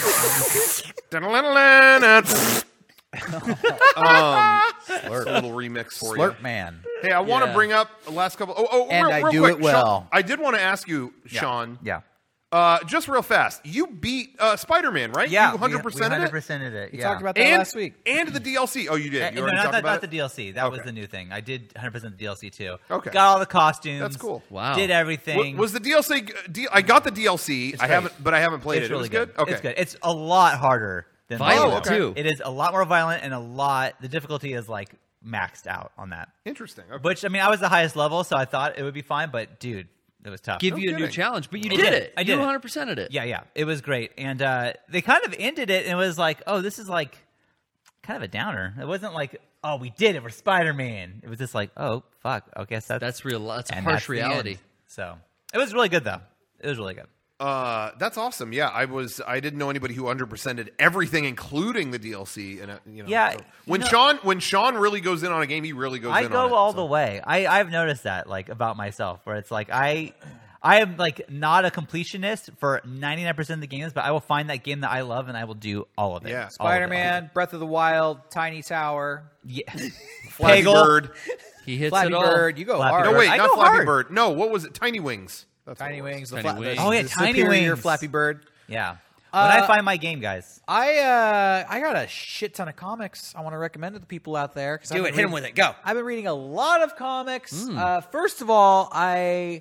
um, a little remix for you. Slurp Man. Hey, I want to Yeah. bring up the last couple. Oh, oh, And real, I real do quick, it well. Sean, I did want to ask you, Sean. Yeah. Uh, just real fast. You beat uh, Spider-Man, right? Yeah, you one hundred percent we, we it. one hundred percented it. We yeah. talked about that And last week. and the D L C. Oh, you did. Uh, You no, already not, talked not, about not it? the D L C. That was Okay. the new thing. I did one hundred percent the D L C too. Okay. Got all the costumes. That's cool. Wow. Did everything. Wa- Was the D L C? D, I got the D L C. I great. haven't, but I haven't played it's it. really it was good. Okay, It's good. It's a lot harder than Violent, Mario. too. It is a lot more violent and a lot. The difficulty is like maxed out on that. Interesting. Okay. Which I mean, I was the highest level, so I thought it would be fine. But dude, it was tough. Give you a new kidding. challenge, but you I did did. it. I did You it. one hundred percented it. Yeah, yeah, it was great, and uh, they kind of ended it, and it was like, oh, this is like kind of a downer. It wasn't like, oh, we did it, we're Spider-Man. It was just like, oh, fuck, I guess that's That's real. That's and harsh that's the reality. end. So it was really good, though. It was really good. Uh, that's awesome. Yeah, I was. I didn't know anybody who one hundred percented everything, including the D L C. And uh, you know, Yeah, so- when you know- Sean when Sean really goes in on a game, he really goes I in go on it. all so. the way. I I've noticed that like about myself, where it's like I. I am like not a completionist for ninety-nine percent of the games, but I will find that game that I love and I will do all of it. Yeah. All of it. Spider-Man, Breath of the Wild, Tiny Tower, Yeah. Flappy Peggle. Bird. He hits Flappy it all. Bird. You go Flappy hard. No, Bird. wait, I not go Flappy hard. Bird. No, what was it? Tiny Wings. That's Tiny what it was. Wings. The Tiny fla- Wings. the- Oh, yeah, the Tiny superior Wings. Flappy Bird. Yeah. When Uh, I find my game, guys. I uh, I got a shit ton of comics I want to recommend to the people out there. 'cause I've Do been it. Hit him reading- with it. Go. I've been reading a lot of comics. Uh, first of all, I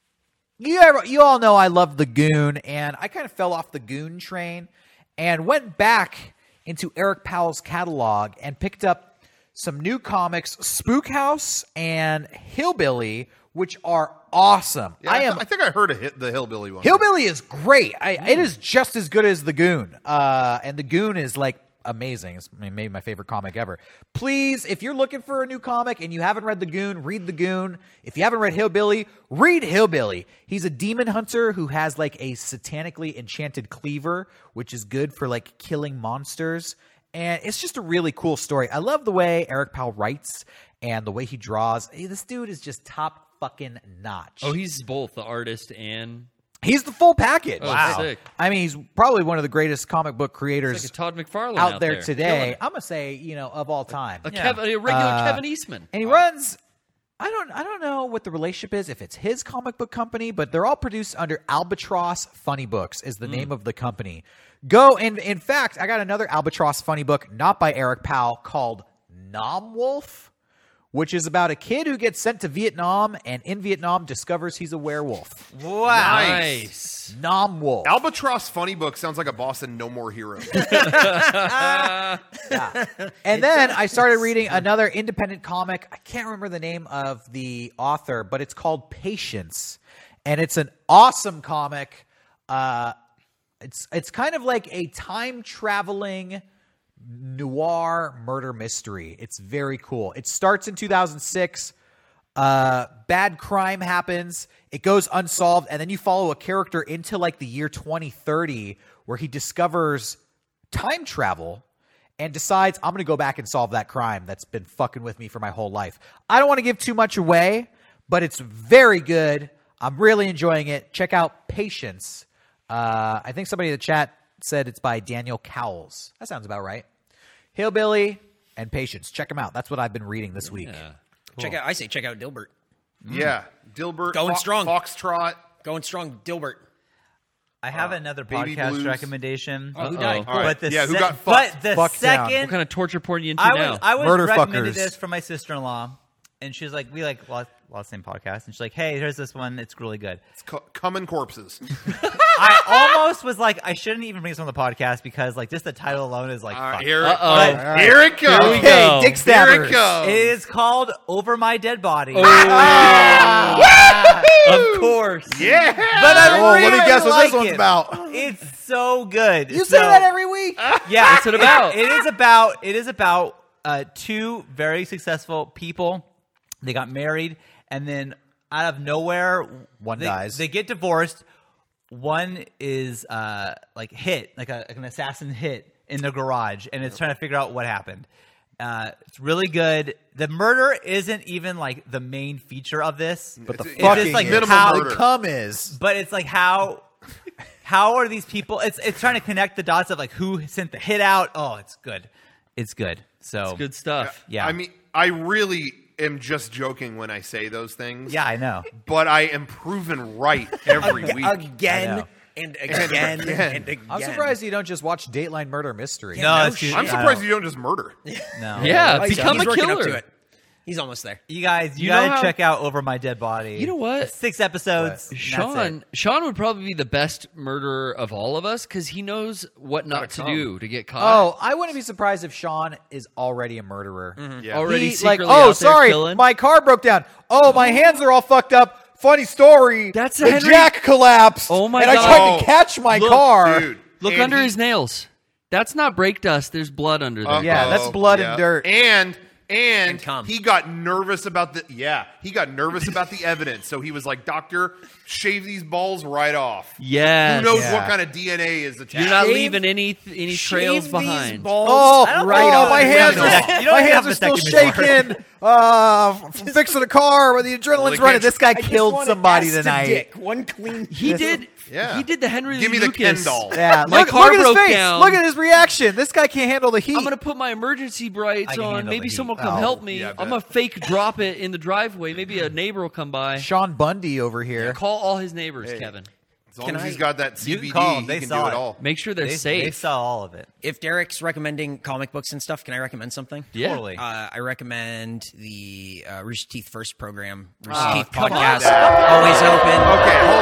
you ever, you all know I love the Goon, and I kind of fell off the Goon train and went back into Eric Powell's catalog and picked up some new comics, Spook House and Hillbilly, which are awesome. Yeah, I I, am th- I think I heard a hit, the Hillbilly one. Hillbilly is great. I, it is just as good as The Goon. Uh, and The Goon is like amazing. It's maybe my favorite comic ever. Please, if you're looking for a new comic and you haven't read The Goon, read The Goon. If you haven't read Hillbilly, read Hillbilly. He's a demon hunter who has like a satanically enchanted cleaver, which is good for like killing monsters. And it's just a really cool story. I love the way Eric Powell writes and the way he draws. Hey, this dude is just top fucking notch. Oh, he's both the artist and He's the full package. Oh, Wow. sick. I mean, he's probably one of the greatest comic book creators like a Todd McFarlane out, out there, Killing today. it. I'm gonna say, you know, of all time. A, Yeah. Kev- a regular Uh, Kevin Eastman. And he runs. I don't. I don't know what the relationship is. If it's his comic book company, but they're all produced under Albatross Funny Books is the name of the company. Go and in fact, I got another Albatross Funny Book, not by Eric Powell, called Nom Wolf, which is about a kid who gets sent to Vietnam and in Vietnam discovers he's a werewolf. Wow. Nice. Nom Wolf. Albatross Funny Book sounds like a boss in No More Heroes. And then I started reading another independent comic. I can't remember the name of the author, but it's called Patience. And it's an awesome comic. Uh, it's it's kind of like a time traveling noir murder mystery. It's very cool. It starts in two thousand six. Uh, bad crime happens. It goes unsolved, and then you follow a character into like the year twenty thirty, where he discovers time travel and decides, I'm going to go back and solve that crime that's been fucking with me for my whole life. I don't want to give too much away, but it's very good. I'm really enjoying it. Check out Patience. Uh, I think somebody in the chat said it's by Daniel Cowles. That sounds about right. Hillbilly and Patience. Check them out. That's what I've been reading this week. Yeah. Check out. I say check out Dilbert. Yeah, Dilbert Going Fo- strong. Foxtrot. Going strong, Dilbert. I have another Baby podcast Blues. recommendation. Oh, who Uh-oh. died? All right. But the Yeah, who sec- got fucked? But the Fucked down. second What kind of torture porn are you into I now? was I was Murder recommended fuckers. this from my sister-in-law, and she's like, we like lost, lost the same podcast, and she's like, hey, here's this one. It's really good. It's co- Coming Corpses. I almost was like, I shouldn't even bring this on the podcast because like just the title alone is like, All right, fuck. here, Uh-oh. but All right. here it goes. Here we Okay, go. Dick Here Stabbers. it goes. It is called Over My Dead Body. Of course. Yeah. But I Oh, really let me guess what like this one's it. about. It's so good. You So- say that every week. Yeah, What's it about? It, it is about. It is about uh, two very successful people. They got married, and then out of nowhere, One they, dies. They get divorced. One is uh, like hit, like, a, like an assassin hit in the garage, and it's trying to figure out what happened. Uh, it's really good. The murder isn't even like the main feature of this, But the It's- it's fucking just like is. minimal how murder. The cum is. but it's like how how are these people? It's it's trying to connect the dots of like who sent the hit out. Oh, it's good. It's good. So It's good stuff. Yeah. I mean, I really am just joking when I say those things. Yeah, I know. But I am proven right every week. I Again know. and again and again. again. I'm surprised you don't just watch Dateline Murder Mystery. No, no it's shit. too- I'm I surprised know. you don't just murder. No. Yeah, Oh, he's- become he's a working killer. up to it. He's almost there. You guys, you, You know gotta how- check out Over My Dead Body. You know what? Six episodes. and that's Sean, it. Sean would probably be the best murderer of all of us because he knows what not to come. do to get caught. Oh, I wouldn't be surprised if Sean is already a murderer. Yeah. already He, secretly like, oh, out there sorry, killing. my car broke down. Oh, my hands are all fucked up. Funny story. That's the a Henry- jack collapsed. Oh my and God. I tried Oh, to catch my look, car. Dude. Look And under he- his nails. That's not brake dust. There's blood under there. Uh-oh. Yeah, that's blood and dirt. And and, And cum. he got nervous about the yeah, he got nervous about the evidence. So he was like, "Doctor, shave these balls right off." Yes. Who knows Yeah. what kind of D N A is attached? You're not Shave- leaving any any trails Shave behind. These balls Oh, I don't right think- oh, my you hands don't are, have- you don't my have hands are still vasectomies shaking. Uh, from fixing a car where the adrenaline's they running. can't- This guy I just killed want somebody ass to tonight. dick. One clean. He did. Yeah. He did the Henry Give me the Lucas. Ken doll. Yeah, My look, car look at his broke face. down. Look at his reaction. This guy can't handle the heat. I'm gonna put my emergency brights I can on. handle Maybe the someone heat. will come Oh, help me. yeah, I I'm bet. gonna fake drop it in the driveway. Maybe a neighbor will come by. Sean Bundy over here. Call all his neighbors, Kevin. As long Can as he's I- got that C You B D, can call him. he They can saw do it it. all. Make sure they're They, safe. they saw all of it. If Derek's recommending comic books and stuff, can I recommend something? Yeah. Totally. Uh, I recommend the uh, Rooster Teeth First program, Rooster Oh, Teeth come on, podcast. Dad. Always open. Okay, hold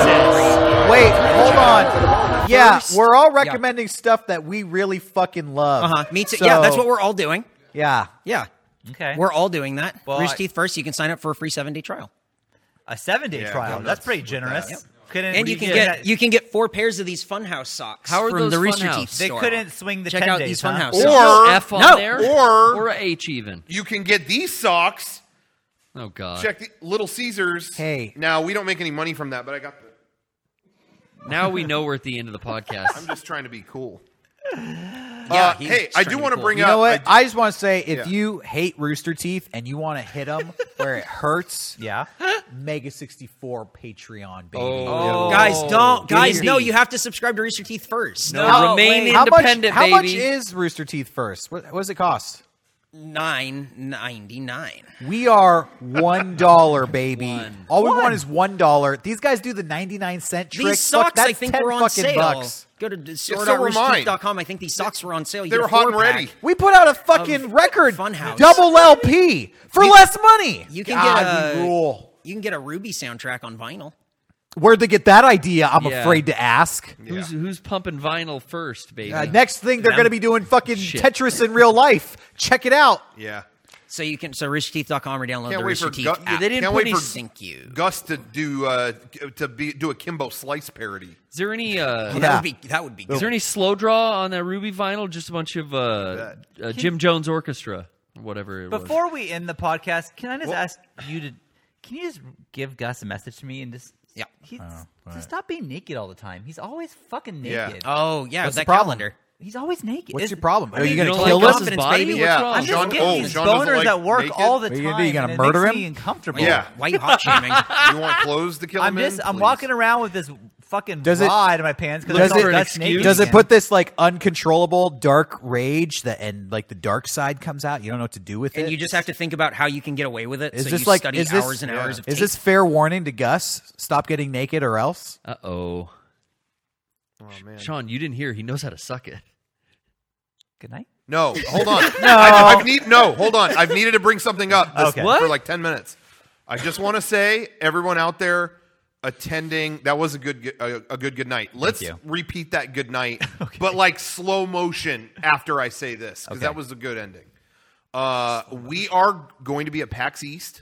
on. Always open. Wait, hold on. Yeah, First- we're all recommending stuff that we really fucking love. Uh huh. Me too. So- Yeah, that's what we're all doing. Yeah. Yeah. Okay. We're all doing that. Well, Rooster I- Teeth First, you can sign up for a free seven day trial. A seven day Yeah, trial. go That's nuts pretty with generous. that. Yep. Couldn't And we you can get get that- you can get four pairs of these Funhouse socks How are from those the Rooster Funhouse? Teeth They store. couldn't swing the Check ten out days, these huh? Funhouse Or- socks. No F on No. there, Or- or a H even. You can get these socks. Oh God. Check the Little Caesars. Hey. Now we don't make any money from that, but I got the. Now we know we're at the end of the podcast. I'm just trying to be cool. Yeah, Uh, he's hey, I trying do to be want to cool. bring You up. know what? I- I just want to say, if Yeah. you hate Rooster Teeth and you want to hit them where it hurts, Yeah. Mega sixty-four Patreon, baby. Oh. Guys, don't. Guys, Baby. no, you have to subscribe to Rooster Teeth first. No, No, remain wait. How much, independent, how baby. much is Rooster Teeth first? What, what does it cost? Nine ninety nine. We are one dollar, baby. One. All we One. want is one dollar. These guys do the ninety-nine cent trick. These Fuck, socks, that's I think, ten were on fucking sale. bucks. Go to so were store dot rooster mine. teeth dot com. I think these socks were on sale. You They get were a hot and four-pack. ready. We put out a fucking Of record, Funhouse. double L P for less money. You can God, get we a rule. You can get a Ruby soundtrack on vinyl. Where'd they get that idea? I'm Yeah. afraid to ask. Who's who's pumping vinyl first, baby? Uh, next thing, they're Them. going to be doing fucking Shit. Tetris in real life. Check it out. yeah. So you can so rooster teeth dot com or download Can't the wait Rooster for Teeth Gu- app. Yeah, they didn't can't put wait any for Sync you. Gus to do uh, to be do a Kimbo Slice parody. Is there any? Uh, Well, Yeah. That would be that would be good. Is there any slow draw on that Ruby vinyl? Just a bunch of uh, uh, Jim Jones Orchestra, or whatever it was. Before we end the podcast, can I just Well- ask you to? Can you just give Gus a message to me and just Yeah. He's, Oh, just stop being naked all the time. He's always fucking Yeah. naked. Oh yeah, What's that the problem? calendar. He's always naked. What's Is- your problem? Are mean, you you going don't to like kill Gus's him? Confidence, body? baby. What's Yeah. wrong? I'm just Sean- getting oh, these Sean doesn't boners like at work naked? all the What are time. you gonna do? You gonna and murder it makes him? me uncomfortable. Yeah. Why are you hot shaming? You want clothes to kill I'm him just in? I'm Please. walking around with this fucking Does it- rod in my pants because does I it- know an that's excuse? naked. Does it again. put this like uncontrollable dark rage that and like the dark side comes out? You don't know what to do with it. And you just have to think about how you can get away with it. Is so this you like study is this, hours and hours of is tape. this fair warning to Gus? Stop getting naked or else. Uh oh, Oh man. Sean, you didn't hear. He knows how to suck it. Good night. No, hold on. no, I, I've need no. Hold on. I've needed to bring something up this, Okay. for What? like ten minutes. I just want to say, everyone out there attending, that was a good a, a good good night. Let's you. repeat that good night, but like slow motion after I say this because Okay. that was a good ending. Uh, we are going to be at PAX East.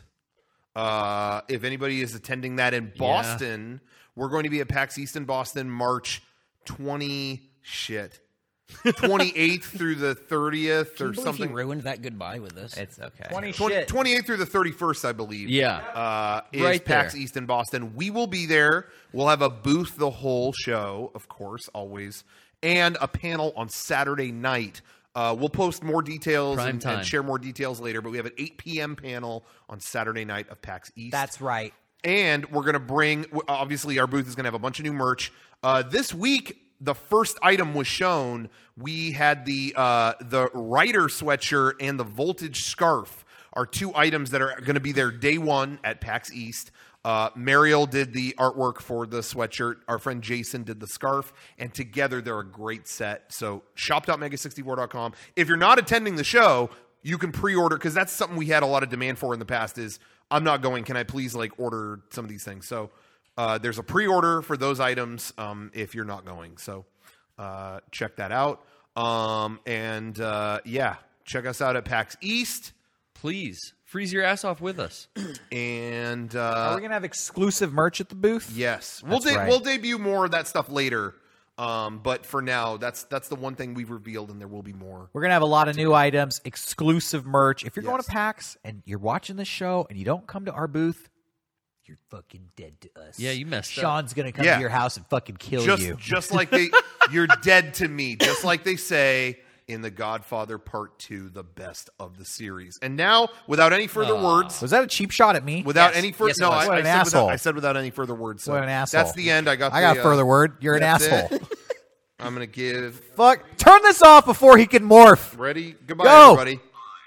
Uh, if anybody is attending that in Boston, we're going to be at PAX East in Boston, March twenty shit. twenty-eighth through the thirtieth Can or you believe something. he ruined that goodbye with this? It's okay. Twenty twenty, shit. twenty-eighth through the thirty-first, I believe. Yeah. Uh, is Right PAX there. East in Boston. We will be there. We'll have a booth the whole show, of course, always, and a panel on Saturday night. Uh, we'll post more details Prime and, time. and share more details later, but we have an eight p.m. panel on Saturday night of PAX East. That's right. And we're going to bring, obviously, our booth is going to have a bunch of new merch. Uh, this week, the first item was shown. We had the uh, the Rider sweatshirt and the Voltage scarf are two items that are going to be there day one at PAX East. Uh, Mariel did the artwork for the sweatshirt. Our friend Jason did the scarf. And together, they're a great set. So shop dot mega sixty-four dot com. If you're not attending the show, you can pre-order, because that's something we had a lot of demand for in the past is, I'm not going. Can I please like order some of these things? So uh, there's a pre-order for those items um, if you're not going. So uh, check that out. Um, and uh, yeah, check us out at PAX East. Please freeze your ass off with us. And Are uh, we gonna have exclusive merch at the booth? yes, we'll That's de- right. we'll debut more of that stuff later. Um, but for now, that's that's the one thing we've revealed, and there will be more. We're gonna have a lot of new items, exclusive merch. If you're going Yes. to PAX and you're watching this show and you don't come to our booth, you're fucking dead to us. Yeah, you messed up. Sean's gonna come Yeah. to your house and fucking kill Just you. just like they, you're dead to me. Just like they say in The Godfather Part Two, the best of the series. And now, without any further words, Was that a cheap shot at me? without Yes. any further, Yes, it no, was. I, What I an said asshole. without, I said without any further words. So What an asshole. That's the end. I got. I the, got uh, further word. You're an that's asshole. it. I'm gonna give. Fuck. Turn this off before he can morph. Ready? Goodbye, Go. everybody.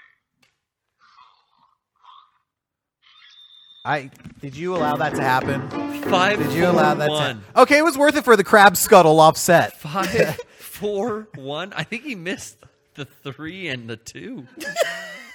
I did you allow that to happen? Five. Did you allow that one. to? Okay, it was worth it for the crab scuttle offset. Five, four, one. I think he missed the three and the two.